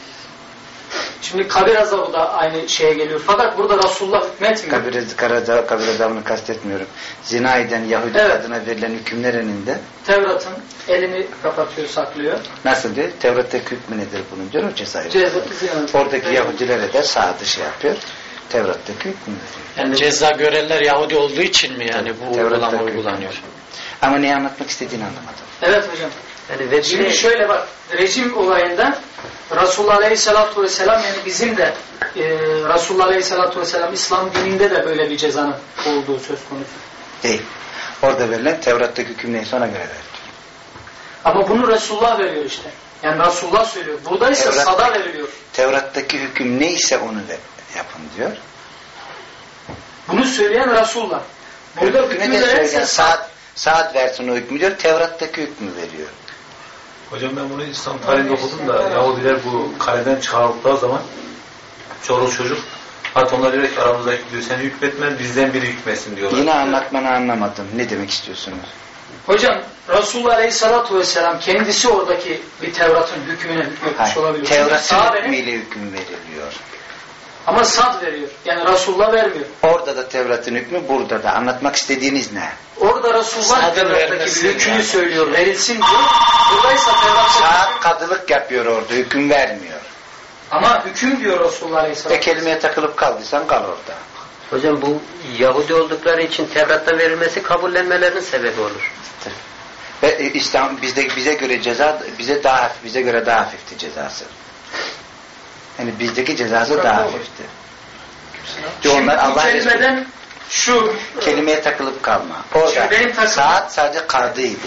Şimdi kabir azabı da aynı şeye geliyor. Fakat burada Resulullah hükmetmiyor. Kabir, kabir, kabir azabını kastetmiyorum. Zina eden Yahudi evet. kadına verilen hükümler önünde. Tevrat'ın elini kapatıyor, saklıyor. Nasıl diyor? Tevrat'taki hükmü nedir bunun diyor o cezayı. Ceza, Oradaki evet. Yahudilere de sağ dışı yapıyor. Tevrat'taki hükmü veriyor. Yani ceza görenler Yahudi olduğu için mi yani bu uygulama uygulanıyor? Hükmü. Ama neyi anlatmak istediğini anlamadım. Evet hocam. Yani ve Şimdi şöyle bak, rejim olayında Resulullah Aleyhisselatü Vesselam, yani bizim de e, Resulullah Aleyhisselatü Vesselam İslam dininde de böyle bir cezanın olduğu söz konusu. Değil. Orada verilen Tevrat'taki hüküm neyse ona göre verilir. Ama bunu Resulullah veriyor işte. Yani Resulullah söylüyor. Burada ise Tevrat, Sa'da veriliyor. Tevrat'taki hüküm neyse onu da yapın diyor. Bunu söyleyen Resulullah. Burada hükmü de söyleyen saat, saat versin o hükmü diyor. Tevrat'taki hükmü veriyor. Hocam ben bunu İslam tarihinde okudum da Yahudiler bu kaleden çıkarıldıkları zaman çoluk çocuk hatta onlar diyor ki aramızdaki diyor seni hükmetmen bizden biri hükmetsin diyorlar. Yine anlatmanı anlamadım. Ne demek istiyorsunuz? Hocam Resulullah Aleyhisselatü Vesselam kendisi oradaki bir Tevrat'ın hükmüne hükmetmiş Hayır, olabilir. Tevrat'ın hükmüyle hüküm veriliyor. Ama Sad veriyor. Yani Resulullah vermiyor. Orada da Tevrat'ın hükmü, burada da. Anlatmak istediğiniz ne? Orada Resulullah Tevrat'taki hükmünü yani. söylüyor. Verilsin diyor. Buradaysa Tevrat'taki saat kadılık yapıyor orada. Hüküm vermiyor. Ama hüküm diyor Resulullah Aleyhisselam. Ve kelimeye takılıp kaldıysan kal orada. Hocam bu Yahudi oldukları için Tevrat'ta verilmesi kabullenmelerinin sebebi olur. Ve İslam bizde bize göre ceza bize daha bize göre daha hafifti cezası. Yani bizdeki cezası Burada daha hafifti. Onlar Allah kelimeden şu kelimeye takılıp kalma. Orada benim saat sadece kadıydı.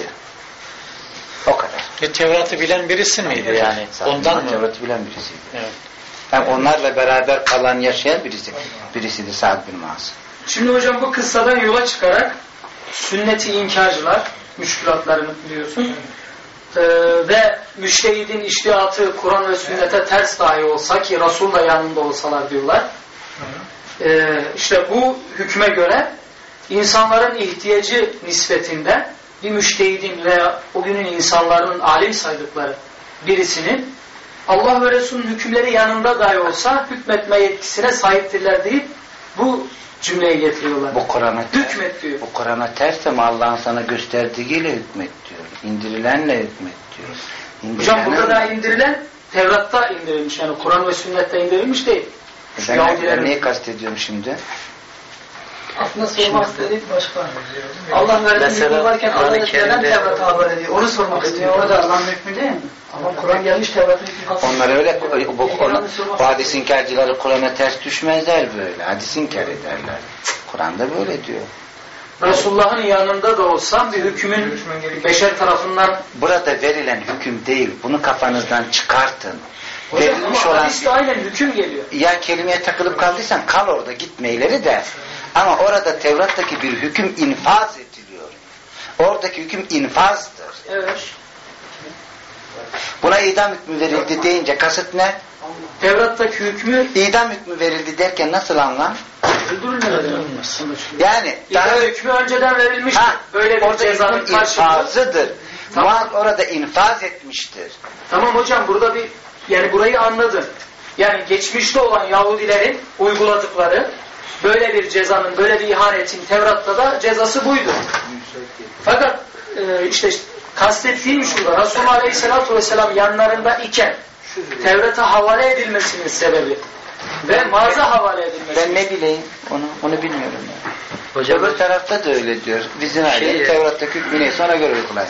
O kadar. E, Tevrat'ı bilen birisi miydi yani? yani? Ondan mı? Tevrat'ı bilen birisiydi. Evet. Yani onlarla beraber kalan yaşayan birisi. Birisidir Sa'd bin Muaz. Şimdi hocam bu kıssadan yola çıkarak sünneti inkarcılar, müşkülatlarını biliyorsun. Ee, ve müştehidin iştihatı Kur'an ve sünnete ters dahi olsa ki Resul da yanında olsalar diyorlar. Ee, işte bu hükme göre insanların ihtiyacı nispetinde bir müştehidin veya o günün insanların alim saydıkları birisinin Allah ve Resul'ün hükümleri yanında dahi olsa hükmetme yetkisine sahiptirler deyip bu cümleyi getiriyorlar. Bu Kur'an'a hükmet diyor. Bu Kur'an'a ters ama Allah'ın sana gösterdiğiyle hükmet diyor. İndirilenle hükmet diyor. İndirilen Hocam burada da indirilen Tevrat'ta indirilmiş. Yani Kur'an ve sünnette indirilmiş değil. Ben, ben neyi kastediyorum şimdi? Aslında sormak istediğim başka. Allah verdiği hükmü varken Allah neden Tevrat'a haber ediyor? Onu sormak istiyor. O da Allah'ın hükmü değil mi? Ama Kur'an gelmiş Tevrat'ın hükmü. Onlar öyle, bu, onu, bu hadis inkarcıları Kur'an'a ters düşmezler böyle. Hadis inkar ederler. Kur'an'da böyle diyor. Resulullah'ın yanında da olsam bir hükmün beşer tarafından... Burada verilen hüküm değil. Bunu kafanızdan çıkartın. Hocam ama olan... hadiste aynen hüküm geliyor. Ya kelimeye takılıp kaldıysan kal orada, gitme ileri de. Ama orada Tevrat'taki bir hüküm infaz ediliyor. Oradaki hüküm infazdır. Evet. Buna idam hükmü verildi deyince kasıt ne? Tevrat'taki hükmü... İdam hükmü verildi derken nasıl anlam? Yani daha hükmü önceden verilmiştir. Ha, böyle bir cezanın infazıdır. Tamam. Muhak orada infaz etmiştir. Tamam hocam, burada bir yani burayı anladın. Yani geçmişte olan Yahudilerin uyguladıkları böyle bir cezanın, böyle bir ihanetin Tevrat'ta da cezası buydu. Fakat e, işte kastettiğim şurada, Resulullah Aleyhisselatü Vesselam yanlarında iken Tevrat'a havale edilmesinin sebebi ve maza havale edilmesi. Ben ne bileyim onu, onu bilmiyorum yani. Hocam öbür tarafta da öyle diyor. Bizim şey, aile Tevrat'taki hükmü neyse ona göre uygulayın.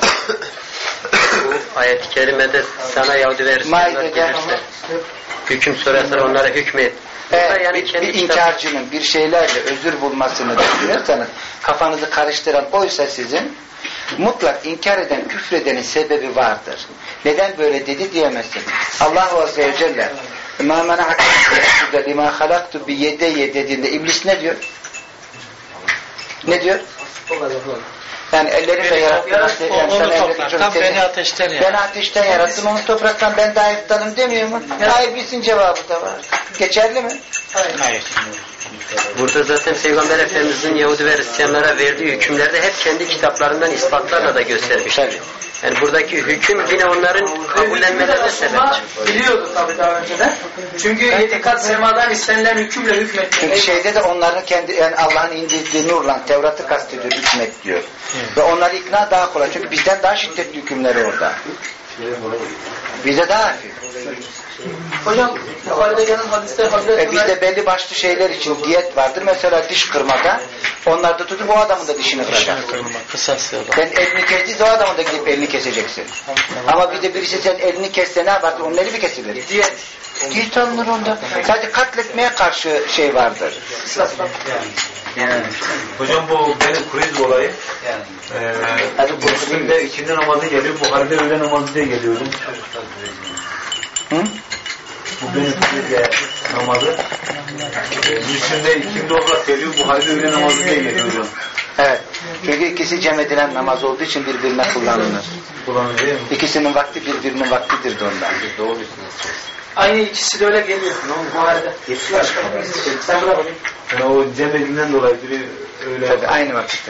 Bu ayet-i kerimede sana Yahudi ve Hristiyanlar gelirse hüküm sorarsan onlara hükmet. Evet, yani bir, bir inkarcının bir şeylerle özür bulmasını düşünüyorsanız kafanızı karıştıran oysa sizin mutlak inkar eden, küfredenin sebebi vardır. Neden böyle dedi diyemezsin. Allah Azze ve Celle مَا مَنَعَكَ لِمَا خَلَقْتُ بِيَدَيَّ dediğinde iblis ne diyor? Ne diyor? Yani ellerimle yarattım. Yani onu topraktan, beni ateşten yarattım. Beni ateşten yarattım, onu topraktan ben daha iftalım demiyor mu? Hayır, iblisin cevabı da var. Geçerli mi? Hayır. Hayır. Burada zaten Peygamber Efendimiz'in Yahudi ve Hristiyanlara verdiği hükümlerde hep kendi kitaplarından ispatlarla da göstermişler. Yani buradaki hüküm yine onların kabullenmelerine sebep. Biliyordu tabii daha önceden. Çünkü yedi kat semadan istenilen hükümle hükmetmek. Çünkü şeyde de onların kendi yani Allah'ın indirdiği nurla Tevrat'ı kastediyor, hükmet diyor. Ve onları ikna daha kolay. Çünkü bizden daha şiddetli hükümleri orada. Bizde daha hafif. Hocam, Bukhari'de gelen hadiste Hazreti e bizde belli başlı şeyler için diyet vardır. Mesela diş kırmada. Onlar da tutup o adamın da dişini kıracak. Sen elini kestiğinde o adamın da gidip elini keseceksin. Ama bir de birisi sen elini kesse ne yaparsın? Onun eli mi kesilir? Diyet. Diyet alınır onda. Sadece katletmeye karşı şey vardır. Yani. Hocam bu benim kriz olayı. Yani. Ee, Müslüm'de ikindi namazı geliyor. Bukhari'de öğle namazı diye geliyordum. Hı? Bu benim kriz namazı. Ee, Müslüm'de ikindi olarak geliyor. Bukhari'de öğle namazı diye geliyor. Evet. Çünkü ikisi cem edilen namaz olduğu için birbirine kullanılır. Kullanılır değil mi? İkisinin vakti birbirinin vaktidir de ondan. Doğrusunuz. Aynı ikisi de öyle geliyor. Bukhari'de. Sen bırak bakayım. Yani o cem edilen dolayı biri öyle... Tabii aynı vakitte.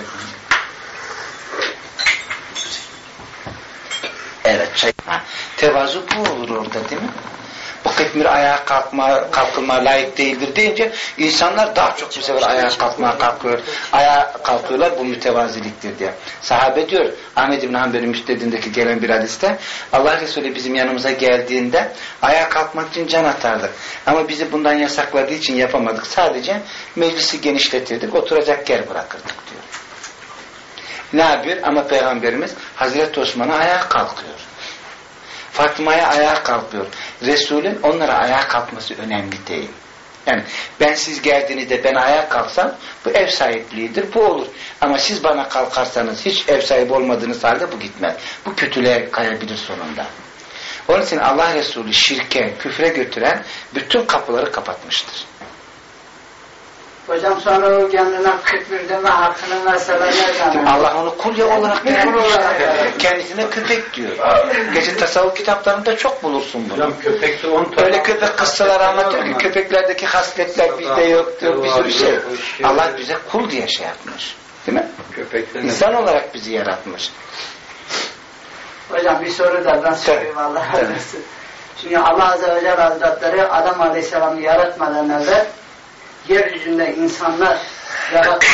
Evet. Şey, tevazu bu olur orada değil mi? Bu kıtmir ayağa kalkma, kalkılma layık değildir deyince insanlar daha çok bu sefer ayağa kalkmaya kalkıyor. Ayağa kalkıyorlar, bu mütevaziliktir diye. Sahabe diyor, Ahmed İbn Hanbel'in müstedindeki gelen bir hadiste Allah Resulü bizim yanımıza geldiğinde ayağa kalkmak için can atardık. Ama bizi bundan yasakladığı için yapamadık. Sadece meclisi genişletirdik, oturacak yer bırakırdık diyor. Ne yapıyor? Ama Peygamberimiz Hazreti Osman'a ayağa kalkıyor. Fatma'ya ayağa kalkıyor. Resulün onlara ayağa kalkması önemli değil. Yani ben siz geldiğinizde ben ayağa kalksam bu ev sahipliğidir, bu olur. Ama siz bana kalkarsanız hiç ev sahibi olmadığınız halde bu gitmez. Bu kötülüğe kayabilir sonunda. Onun için Allah Resulü şirke, küfre götüren bütün kapıları kapatmıştır. Hocam sonra o kendine küfür deme hakkının mesela nereden? Allah onu kulya olarak görmüştür. Kendisine köpek diyor. Geçen tasavvuf kitaplarında çok bulursun bunu. Hocam köpekte on tane... Öyle köpek kıssalar anlatıyor ki köpeklerdeki hasletler bizde yoktur, bir sürü şey. Allah bize kul diye şey yapmış. Değil mi? İnsan olarak bizi yaratmış. Hocam bir soru da ben sorayım Allah razı olsun. Şimdi Allah Azze ve Celle Hazretleri Adam Aleyhisselam'ı yaratmadan evvel yeryüzünde insanlar yarattı.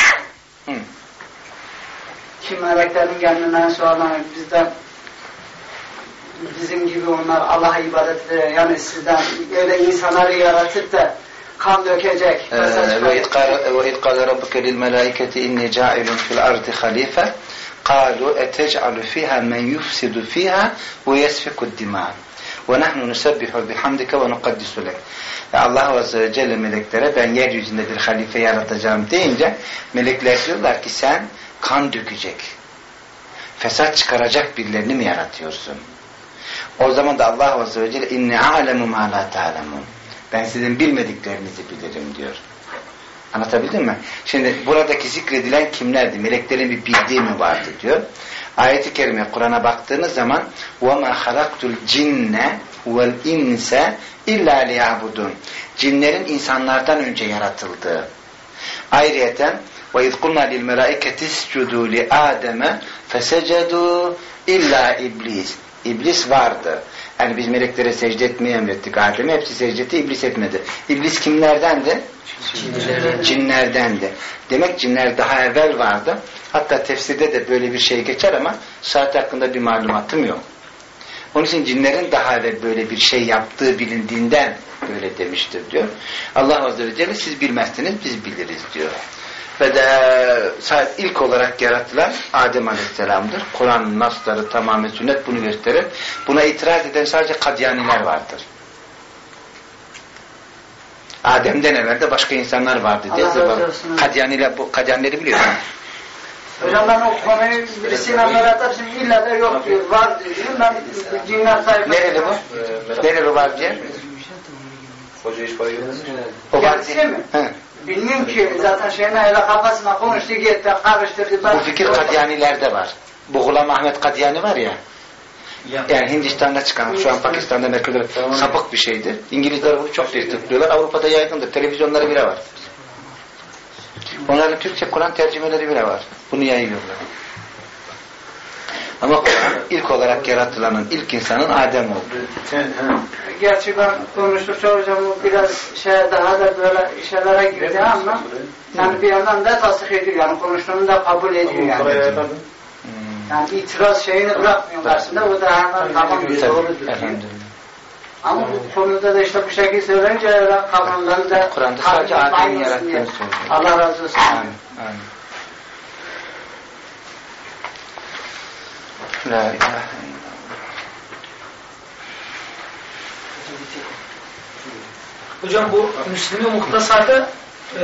Ki meleklerin kendinden sonra bizden bizim gibi onlar Allah'a ibadet ediyor. Yani sizden öyle insanları yaratıp da kan dökecek. وَاِذْ قَالَ رَبُّكَ لِلْمَلَائِكَةِ اِنِّي جَاعِلٌ فِي الْأَرْضِ خَلِيفَةً قَالُوا اَتَجْعَلُ فِيهَا مَنْ يُفْسِدُ فِيهَا وَيَسْفِكُ الدِّمَاءَ وَنَحْنُ نُسَبِّحُ بِحَمْدِكَ وَنُقَدِّسُ لَكَ. Allah Azze ve Celle meleklere ben yeryüzünde bir halife yaratacağım deyince melekler diyorlar ki sen kan dökecek, fesat çıkaracak birilerini mi yaratıyorsun? O zaman da Allah Azze ve Celle inni alemu ma la ta'lemun. Ben sizin bilmediklerinizi bilirim diyor. Anlatabildim mi? Şimdi buradaki zikredilen kimlerdi? Meleklerin bir bildiği mi vardı diyor. Ayet-i kerime Kur'an'a baktığınız zaman وَمَا خَلَقْتُ الْجِنَّ وَالْاِنْسَ اِلَّا لِيَعْبُدُونَ. Cinlerin insanlardan önce yaratıldığı. Ayrıyeten وَاِذْ قُلْنَا لِلْمَلَائِكَةِ اسْجُدُوا لِآدَمَ فَسَجَدُوا اِلَّا iblis. İblis vardı. Yani biz meleklere secde etmeyi emrettik Adem'e. Hepsi secde etti, iblis etmedi. İblis kimlerdendi? Cinlerden. Cinlerdendi. Demek cinler daha evvel vardı. Hatta tefsirde de böyle bir şey geçer ama saat hakkında bir malumatım yok. Onun için cinlerin daha evvel böyle bir şey yaptığı bilindiğinden böyle demiştir diyor. Allah Azze ve Celle siz bilmezsiniz biz biliriz diyor. Ve de ilk olarak yaratılan Adem Aleyhisselam'dır. Kur'an'ın nasları tamamen sünnet bunu gösterir. Buna itiraz eden sadece Kadyaniler vardır. Adem'den evvel de başka insanlar vardı diye. Kadyaniler, bu Kadyanileri biliyor musun? Hocam ben o konuyu birisiyle anlatar şimdi illa da yok diyor, var diyor. Ben cinler sayfası. Nereli bu? Nereli var diye? Hoca hiç bayılıyor mu? O var diye mi? He. Bilmiyorum ki zaten şeyine öyle kafasına konuştu gitti, karıştırdı. Bu fikir Kadyanilerde var. Bu Gulam Ahmet Kadyani var ya. Yani Hindistan'da çıkan, şu an Pakistan'da merkezde sapık bir şeydir. İngilizler bunu çok destekliyorlar. Avrupa'da yaygındır. Televizyonları bile var. Onların Türkçe Kur'an tercümeleri bile var. Bunu yayıyorlar. Ama ilk olarak yaratılanın, ilk insanın Adem oldu. Gerçi ben konuştukça hocam biraz şey daha da böyle şeylere girdi ama yani bir yandan da tasdik ediyor. Yani konuştuğunu da kabul ediyor yani. Yani itiraz şeyini bırakmıyor karşısında. O da hemen tamam bir doğrudur. Ama bu konuda da işte bu şekilde söyleyince öyle kavramları da Kur'an'da sadece Adem'in yarattığını söylüyor. Allah razı olsun. Amin. Amin. La ilahe illallah. Hocam bu Müslim-i Muhtasar'da e,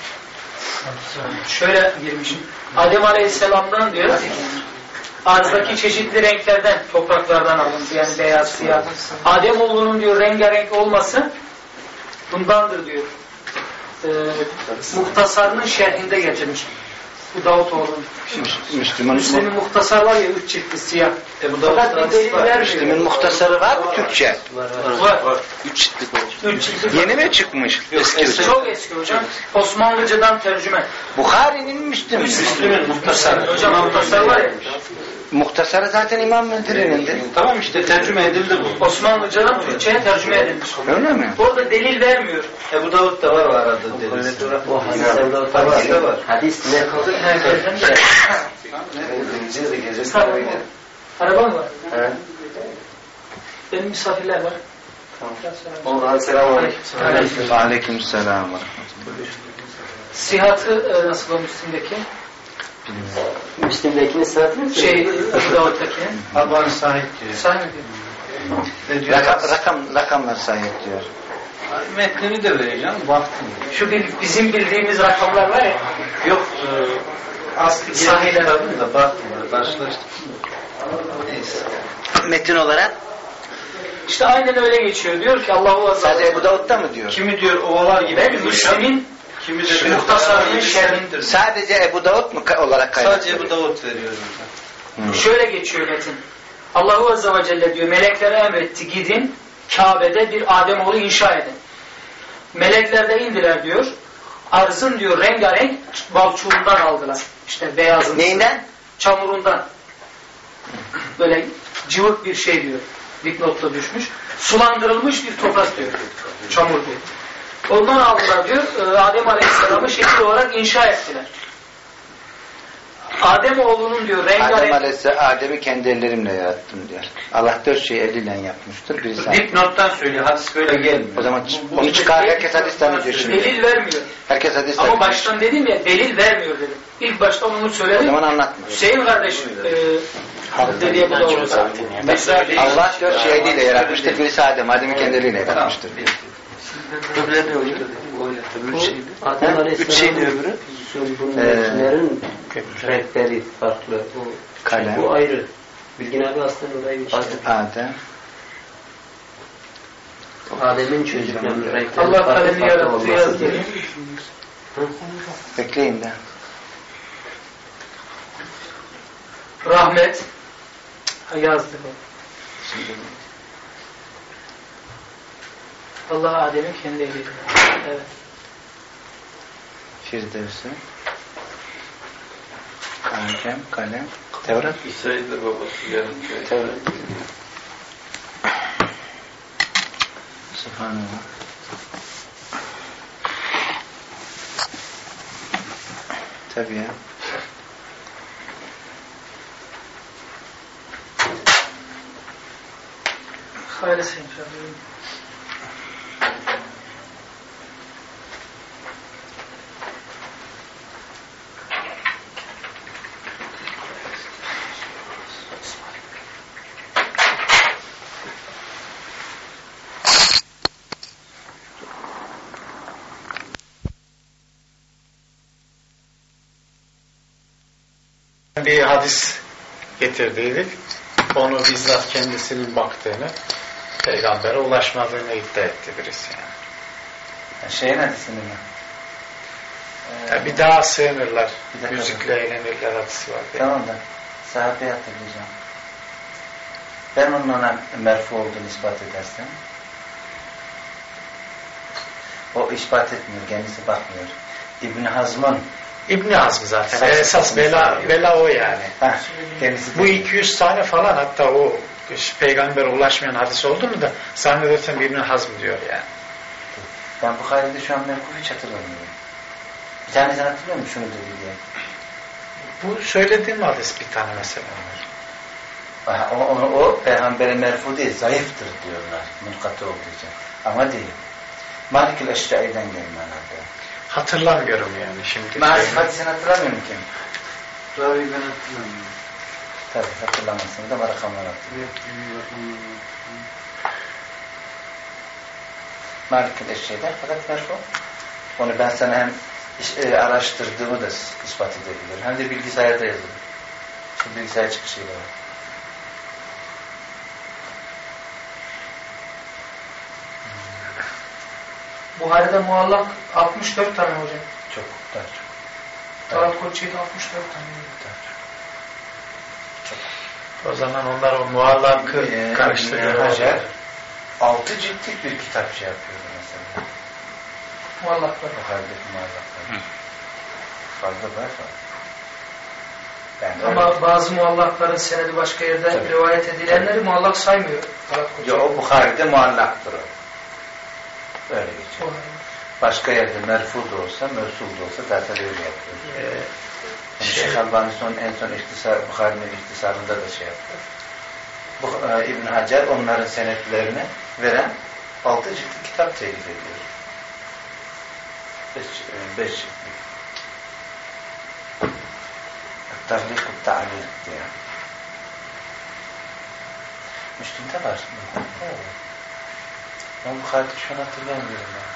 şöyle girmişim. Adem Aleyhisselam'dan diyor arzdaki çeşitli renklerden, topraklardan alındı. Yani beyaz, siyah. Ademoğlunun diyor rengarenk olması bundandır diyor. E, Muhtasar'ın şerhinde getirmiş. Bu Davutoğlu'nun. Müslüman Müslim'in Muhtasar var ya, üç çiftli siyah. E bu da Müslim'in Muhtasarı var mı Türkçe? Var. var. Üç çiftlik olmuş. Yeni mi çıkmış? Eski, eski çok eski hocam. Osmanlıcadan tercüme. Bukhari'nin Müslim. Müslim'in Muhtasarı. Hocam Muhtasar var ya. Muhtasarı zaten İmam Münziri'nindir. Tamam işte tercüme edildi bu. Osmanlıcadan Türkçe'ye tercüme edilmiş. Öyle mi? Orada delil vermiyor. Ebu Davud da var o arada delil. O hadis Ebu Davud'da var. Hadis ne? Araba mı var? Evet. Benim misafirler var. Allah'a selam aleyküm. Aleyküm selam. Sihatı e, nasıl o Müslim'deki? Müslim'dekinin sıhhatı mı? Şey, Ebu Davud'dakinin. Abban sahip diyor. Sahip diyor. Rakam, rakam, rakamlar sahip diyor. Metnini de vereceğim. Baktım. Şu bir, bizim bildiğimiz rakamlar var ya. Yok. E, aslı sahiler da baktım. Karşılaştık. Neyse. Metin olarak? İşte aynen öyle geçiyor. Diyor ki Allahu Azze. Sadece Ebu Davud'da mı diyor? Kimi diyor ovalar gibi. Ben Müslim'in kimi de Muhtasar'ın şerhindir. Sadece Ebu Davud mu olarak kaynaklı? Sadece Ebu Davud veriyorum. Hmm. Şöyle geçiyor metin. Allahu Azze ve Celle diyor meleklere emretti gidin Kabe'de bir Ademoğlu inşa edin. Melekler de indiler diyor. Arzın diyor rengarenk balçuğundan aldılar. İşte beyazın. Neyinden? Çamurundan. Böyle cıvık bir şey diyor. Dipnotta düşmüş. Sulandırılmış bir toprak diyor. Çamur diyor. Ondan aldılar diyor. Adem Aleyhisselam'ı şekil olarak inşa ettiler. Adem oğlunun diyor Adem rengarenk. Aleyhisselam Adem'i kendi ellerimle yarattım diyor. Allah dört şeyi eliyle yapmıştır. Birisi Dipnottan söylüyor. Hadis böyle gelmiyor. o zaman onu çıkar, herkes hadisten ediyor şimdi. Delil vermiyor. Herkes hadisten Ama ediyor. baştan dedim ya delil vermiyor dedim. İlk başta onu O söyledim. zaman anlatma. Hüseyin kardeş e, dediği bu da orada. Mesela Allah dört şeyi eliyle yaratmıştır. Birisi Adem. Adem'i kendi eliyle yaratmıştır diyor. Öbürleri de öyle. Öbür şeydi. Adem Aleyhisselam'ın öbürü. Bunların renkleri farklı. Bu, Kalem. bu ayrı. Bilgin abi aslında oradaymış. Adem. Adem'in çocuklarının renkleri Allah farklı kalemi farklı yarattı olması yazdı. gerekiyor. Bekleyin de. Rahmet. Ha, yazdı bu. Allah Adem'in kendi eliyle. Evet. Firdevs'i. Adem, kalem. Tevrat. İsa'yı da babası yarın. Tevrat. Subhanallah. Tabii ya. Hayırlısı inşallah. Bir hadis getirdiydik. Onu bizzat kendisinin baktığını, peygambere ulaşmadığını iddia etti birisi yani. Şeyin hadisini mi? Ee, Ya bir daha sığınırlar, Bir dakika. müzikle eğlenirler hadisi var. Tamam da sahabeyi hatırlayacağım. Ben onun ona merfu olduğunu ispat edersem o ispat etmiyor, kendisi bakmıyor. İbn Hazm'ın İbn Hazm zaten. Esas- Esas bela, bela o yani. heh, kendisi Bu de- iki yüz tane falan hatta o peygambere ulaşmayan hadis oldu mu da zannedersem İbn Hazm diyor yani. Ben Bukhari'de şu an merfu hiç hatırlamıyorum. Bir tanesini hatırlıyor musun? Şunu dedi diye. Bu söylediğim hadis bir tane mesela var. Aha, O, o, o peygambere merfu değil, zayıftır diyorlar. Munkatı olduğu için. Ama değil. Malik-ül Eşrai'den gelme herhalde. Hatırlamıyorum yani şimdi. Maalesef hadisini hatırlamıyor mu kim? Ravi ben hatırlamıyorum. Tabii hatırlamazsınız ama rakamlar hatırlıyor. Malik-ül Eşrai'den fakat merfu. Onu ben sana hem iş, e, araştırdığımı da ispat edebilirim. Hem de bilgisayarda yazılı. Şu bilgisayar çıkışıyla var. Buhari'de muallak altmış dört tane hocam. Çok, daha çok. Talat Koçyi'de altmış dört tane. O zaman onlar o muallakı Ee, karıştırıyorlar. Hacer altı ciltlik bir kitap şey yapıyordu mesela. Muallaklar. Bukhari'deki muallaklar. Fazla var mı? Ben de Ama öyle- bazı muallakların senedi başka yerde Tabii. rivayet edilenleri muallak saymıyor. Talat Koçyi. Yo, o Bukhari'de muallaktır o. Öyle geçiyor. O- Başka yerde merfu da olsa, mevsul da olsa zaten öyle yapıyor. Ee, Yani şey, Şeyh Albani son, en son ihtisar, Bukhari'nin ihtisarında da şey yaptı. Bu, e, İbn Hacer onların senetlerini veren altı ciltli kitap telif ediyor. Beş, e, beş ciltli. Tahlik-ı ta'liq diye. Müslüm'de var. Evet. Ben Bukhari'de şu an hatırlayamıyorum ben.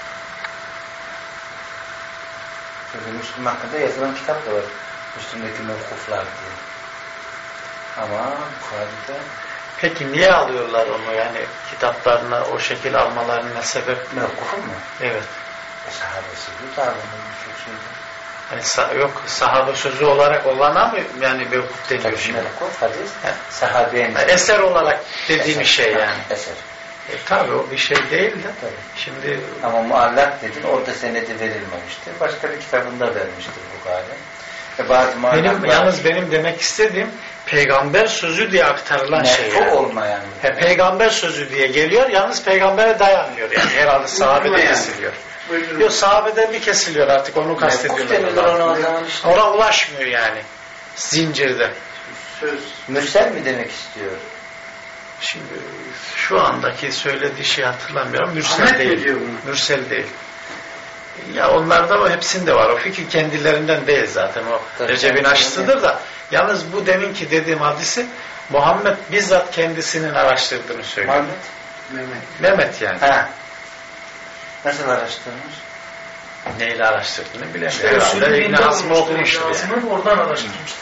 Çünkü Müslüm hakkında yazılan kitap da var. Müslüm'deki mevkuflar diye. Ama Bukhari'de peki niye alıyorlar onu yani kitaplarına o şekil almalarına sebep ne? mevkufu mu? Evet. E sahabesi bu davranılmış çok şeydi. Hani sa- yok sahabe sözü olarak olana mı yani mevkuf deniyor Tabii şimdi? mevkuf hadis sahabeye Yani eser olarak dediğim bir şey Ha, yani. Eser. E, tabii o bir şey değil de. Tabii. Şimdi Ama muallak dedin orada senedi verilmemiştir. Başka bir kitabında vermiştir Bukhari. Ve bazı muallaklar benim yalnız benim demek istediğim peygamber sözü diye aktarılan şey merfu yani. olmayan. He, peygamber sözü diye geliyor yalnız peygambere dayanmıyor yani herhalde sahabede kesiliyor. Yok sahabeden bir kesiliyor artık onu Mevkuf kastediyorlar. denilir ona o zaman işte. Ona ulaşmıyor yani. zincirde. Söz. Mürsel mi demek istiyor? Şimdi şu andaki söylediği şeyi hatırlamıyorum. Mürsel Ahmet değil. mi diyor bunu? Mürsel değil. Ya onlarda o hepsinde var. O fikir kendilerinden değil zaten. O Tabii, Recep'in tabii, aşısıdır da. Yalnız bu deminki dediğim hadisi Muhammed bizzat kendisinin araştırdığını söylüyor. Muhammed? Mehmet. Mehmet yani. Ha. Nasıl araştırmış? Neyle araştırdığını bilemiyorum. İşte Herhalde Resulü İbn Hazm'ı okumuştur yani. Oradan araştırmıştır.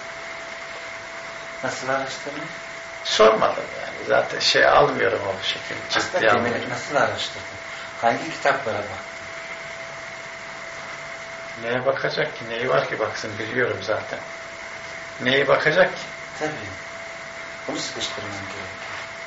Nasıl araştırmış? Sormadım yani. Zaten şey almıyorum o şekilde. Ciddi Aslında almıyorum. nasıl araştırdın? Hangi kitaplara bak? Neye bakacak ki? Neyi var ki baksın biliyorum zaten. Neye bakacak ki? Tabii. Bunu sıkıştırman gerekiyor.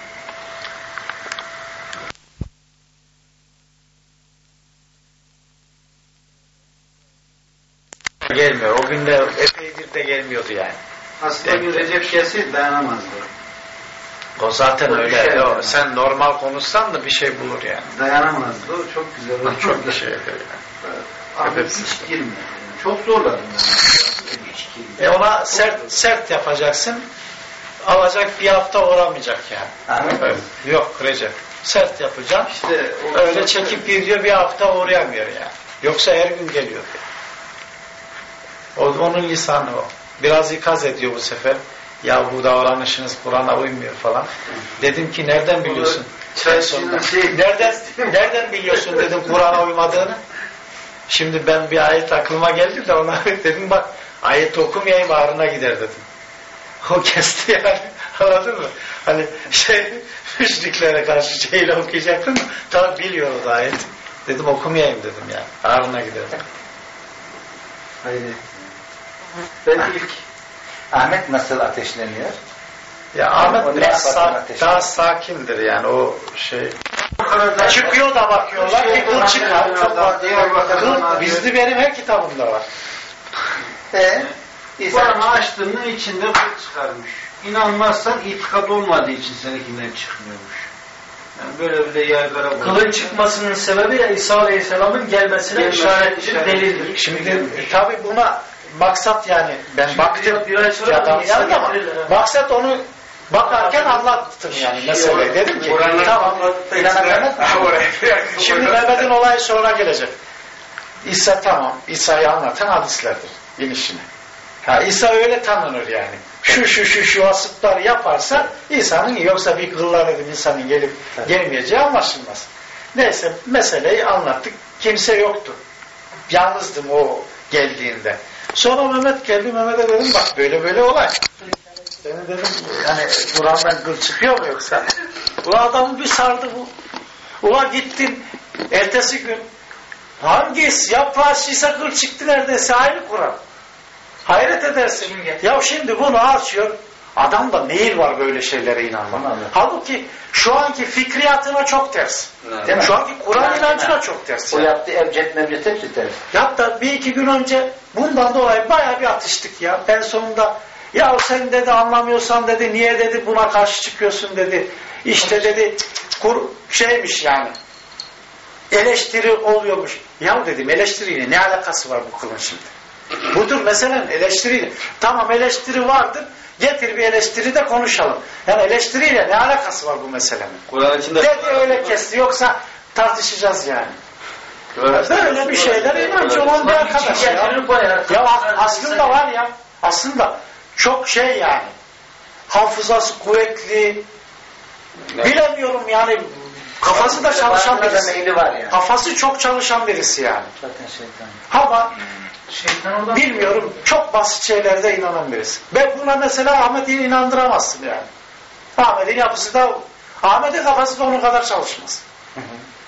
Gelmiyor. O günde epeydir de gelmiyordu yani. Aslında bir Recep gelse dayanamazdı. O zaten O öyle. bir şey O, yani. sen normal konuşsan da bir şey bulur yani. Dayanamazdı. O çok güzel. O Çok bir şey öyle. Abi hiç girmedi. Yani. Çok zorladım yani. Hiç girmedi. E ona sert sert yapacaksın. Alacak bir hafta uğramayacak yani. Ahmet Öyle. Yok Recep. Sert yapacaksın. İşte o Öyle çok- çekip gidiyor bir hafta uğrayamıyor yani. Yoksa her gün geliyor. O, onun lisanı o. Biraz ikaz ediyor bu sefer. Ya bu davranışınız Kur'an'a uymuyor falan. Dedim ki nereden biliyorsun? En sonunda. Nereden, nereden biliyorsun dedim Kur'an'a uymadığını. Şimdi ben bir ayet aklıma geldi de ona dedim bak ayet okumayayım ağrına gider dedim. O kesti yani. Anladın mı? Hani şey müşriklere karşı şeyle okuyacaktım da tabi biliyor o da ayet. Dedim okumayayım dedim yani. Ağrına gider. Hayır. Ben ilk Ahmet nasıl ateşleniyor? Ya O Ahmet ne biraz yapar sa- ateşi? daha sakindir yani o şey. Çıkıyor da bakıyorlar ki kıl çıkar. Çok var. Kıl bizde benim her kitabımda var. Ee, Kur'an'ı açtığında içinde kıl çıkarmış. İnanmazsan itikat olmadığı için seninkinden çıkmıyormuş. Yani böyle bile yaygara bu. Kılın çıkmasının sebebi de İsa Aleyhisselam'ın gelmesine Gelmesi, işarettir, işaret. delildir. Şimdi e, tabi buna maksat yani ben Şimdi baktım bir ay sonra ya da İsa yani ama getirirler, ha. maksat onu bakarken anlattım yani meseleyi. Dedim ki tamam şimdi Mehmet'in olayı sonra gelecek. İsa tamam İsa'yı anlatan hadislerdir inişine. Ha, İsa öyle tanınır yani. Şu şu şu şu vasıflar yaparsa İsa'nın yoksa bir kıllar edin insanın gelip gelmeyeceği anlaşılmaz. Neyse meseleyi anlattık. Kimse yoktu. Yalnızdım o geldiğinde. Sonra Mehmet geldi. Mehmet'e dedim bak böyle böyle olay. Seni dedim yani Kur'an'dan kıl çıkıyor mu yoksa? Ulan adamı bir sardı bu. Ulan gittim. Ertesi gün hangisi yaprağı şişe kıl çıktı neredeyse aynı Kur'an. Hayret edersin. Ya şimdi bunu açıyor. Adamda meyil var böyle şeylere inanmak. Halbuki şu anki fikriyatına çok ters. Değil mi? Şu anki Kur'an inancına çok ters. O Yani. yaptığı evcet mevcet hepsi ters. Hatta bir iki gün önce bundan dolayı bayağı bir atıştık ya. En sonunda ya sen dedi anlamıyorsan dedi niye dedi buna karşı çıkıyorsun dedi. İşte dedi kur, şeymiş yani. Eleştiri oluyormuş. Ya dedim eleştiriyle ne alakası var bu kılın şimdi? Budur meselen eleştiriyle. Tamam eleştiri vardır. Getir bir eleştiri de konuşalım. Yani eleştiriyle ne alakası var bu meselenin? Kur'an içinde Dedi öyle kesti yoksa tartışacağız yani. Böyle bir şeyler inanç olan bir arkadaş ya. Ya aslında var ya aslında çok şey yani hafızası kuvvetli bilemiyorum yani kafası da çalışan birisi. Meyli var yani. Kafası çok çalışan birisi yani. Zaten şeytan. Ama Şeytan oradan bilmiyorum çok basit şeylerde inanan birisi. Ben buna mesela Ahmet'i inandıramazsın yani. Ahmet'in yapısı da Ahmet'in kafası da onun kadar çalışmaz. Hı hı.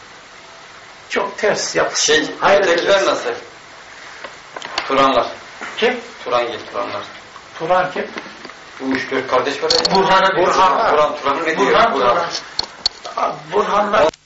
Çok ters yapısı. Şey, Hayret ötekiler edersin. nasıl? Turanlar. Kim? Turangil, Turanlar. Turan kim? Bu üç dört kardeş var ya. Burhan'a Burhanlar. Turan, Turan ne diyor? Burhan, Burhan. Burhan. Burhanlar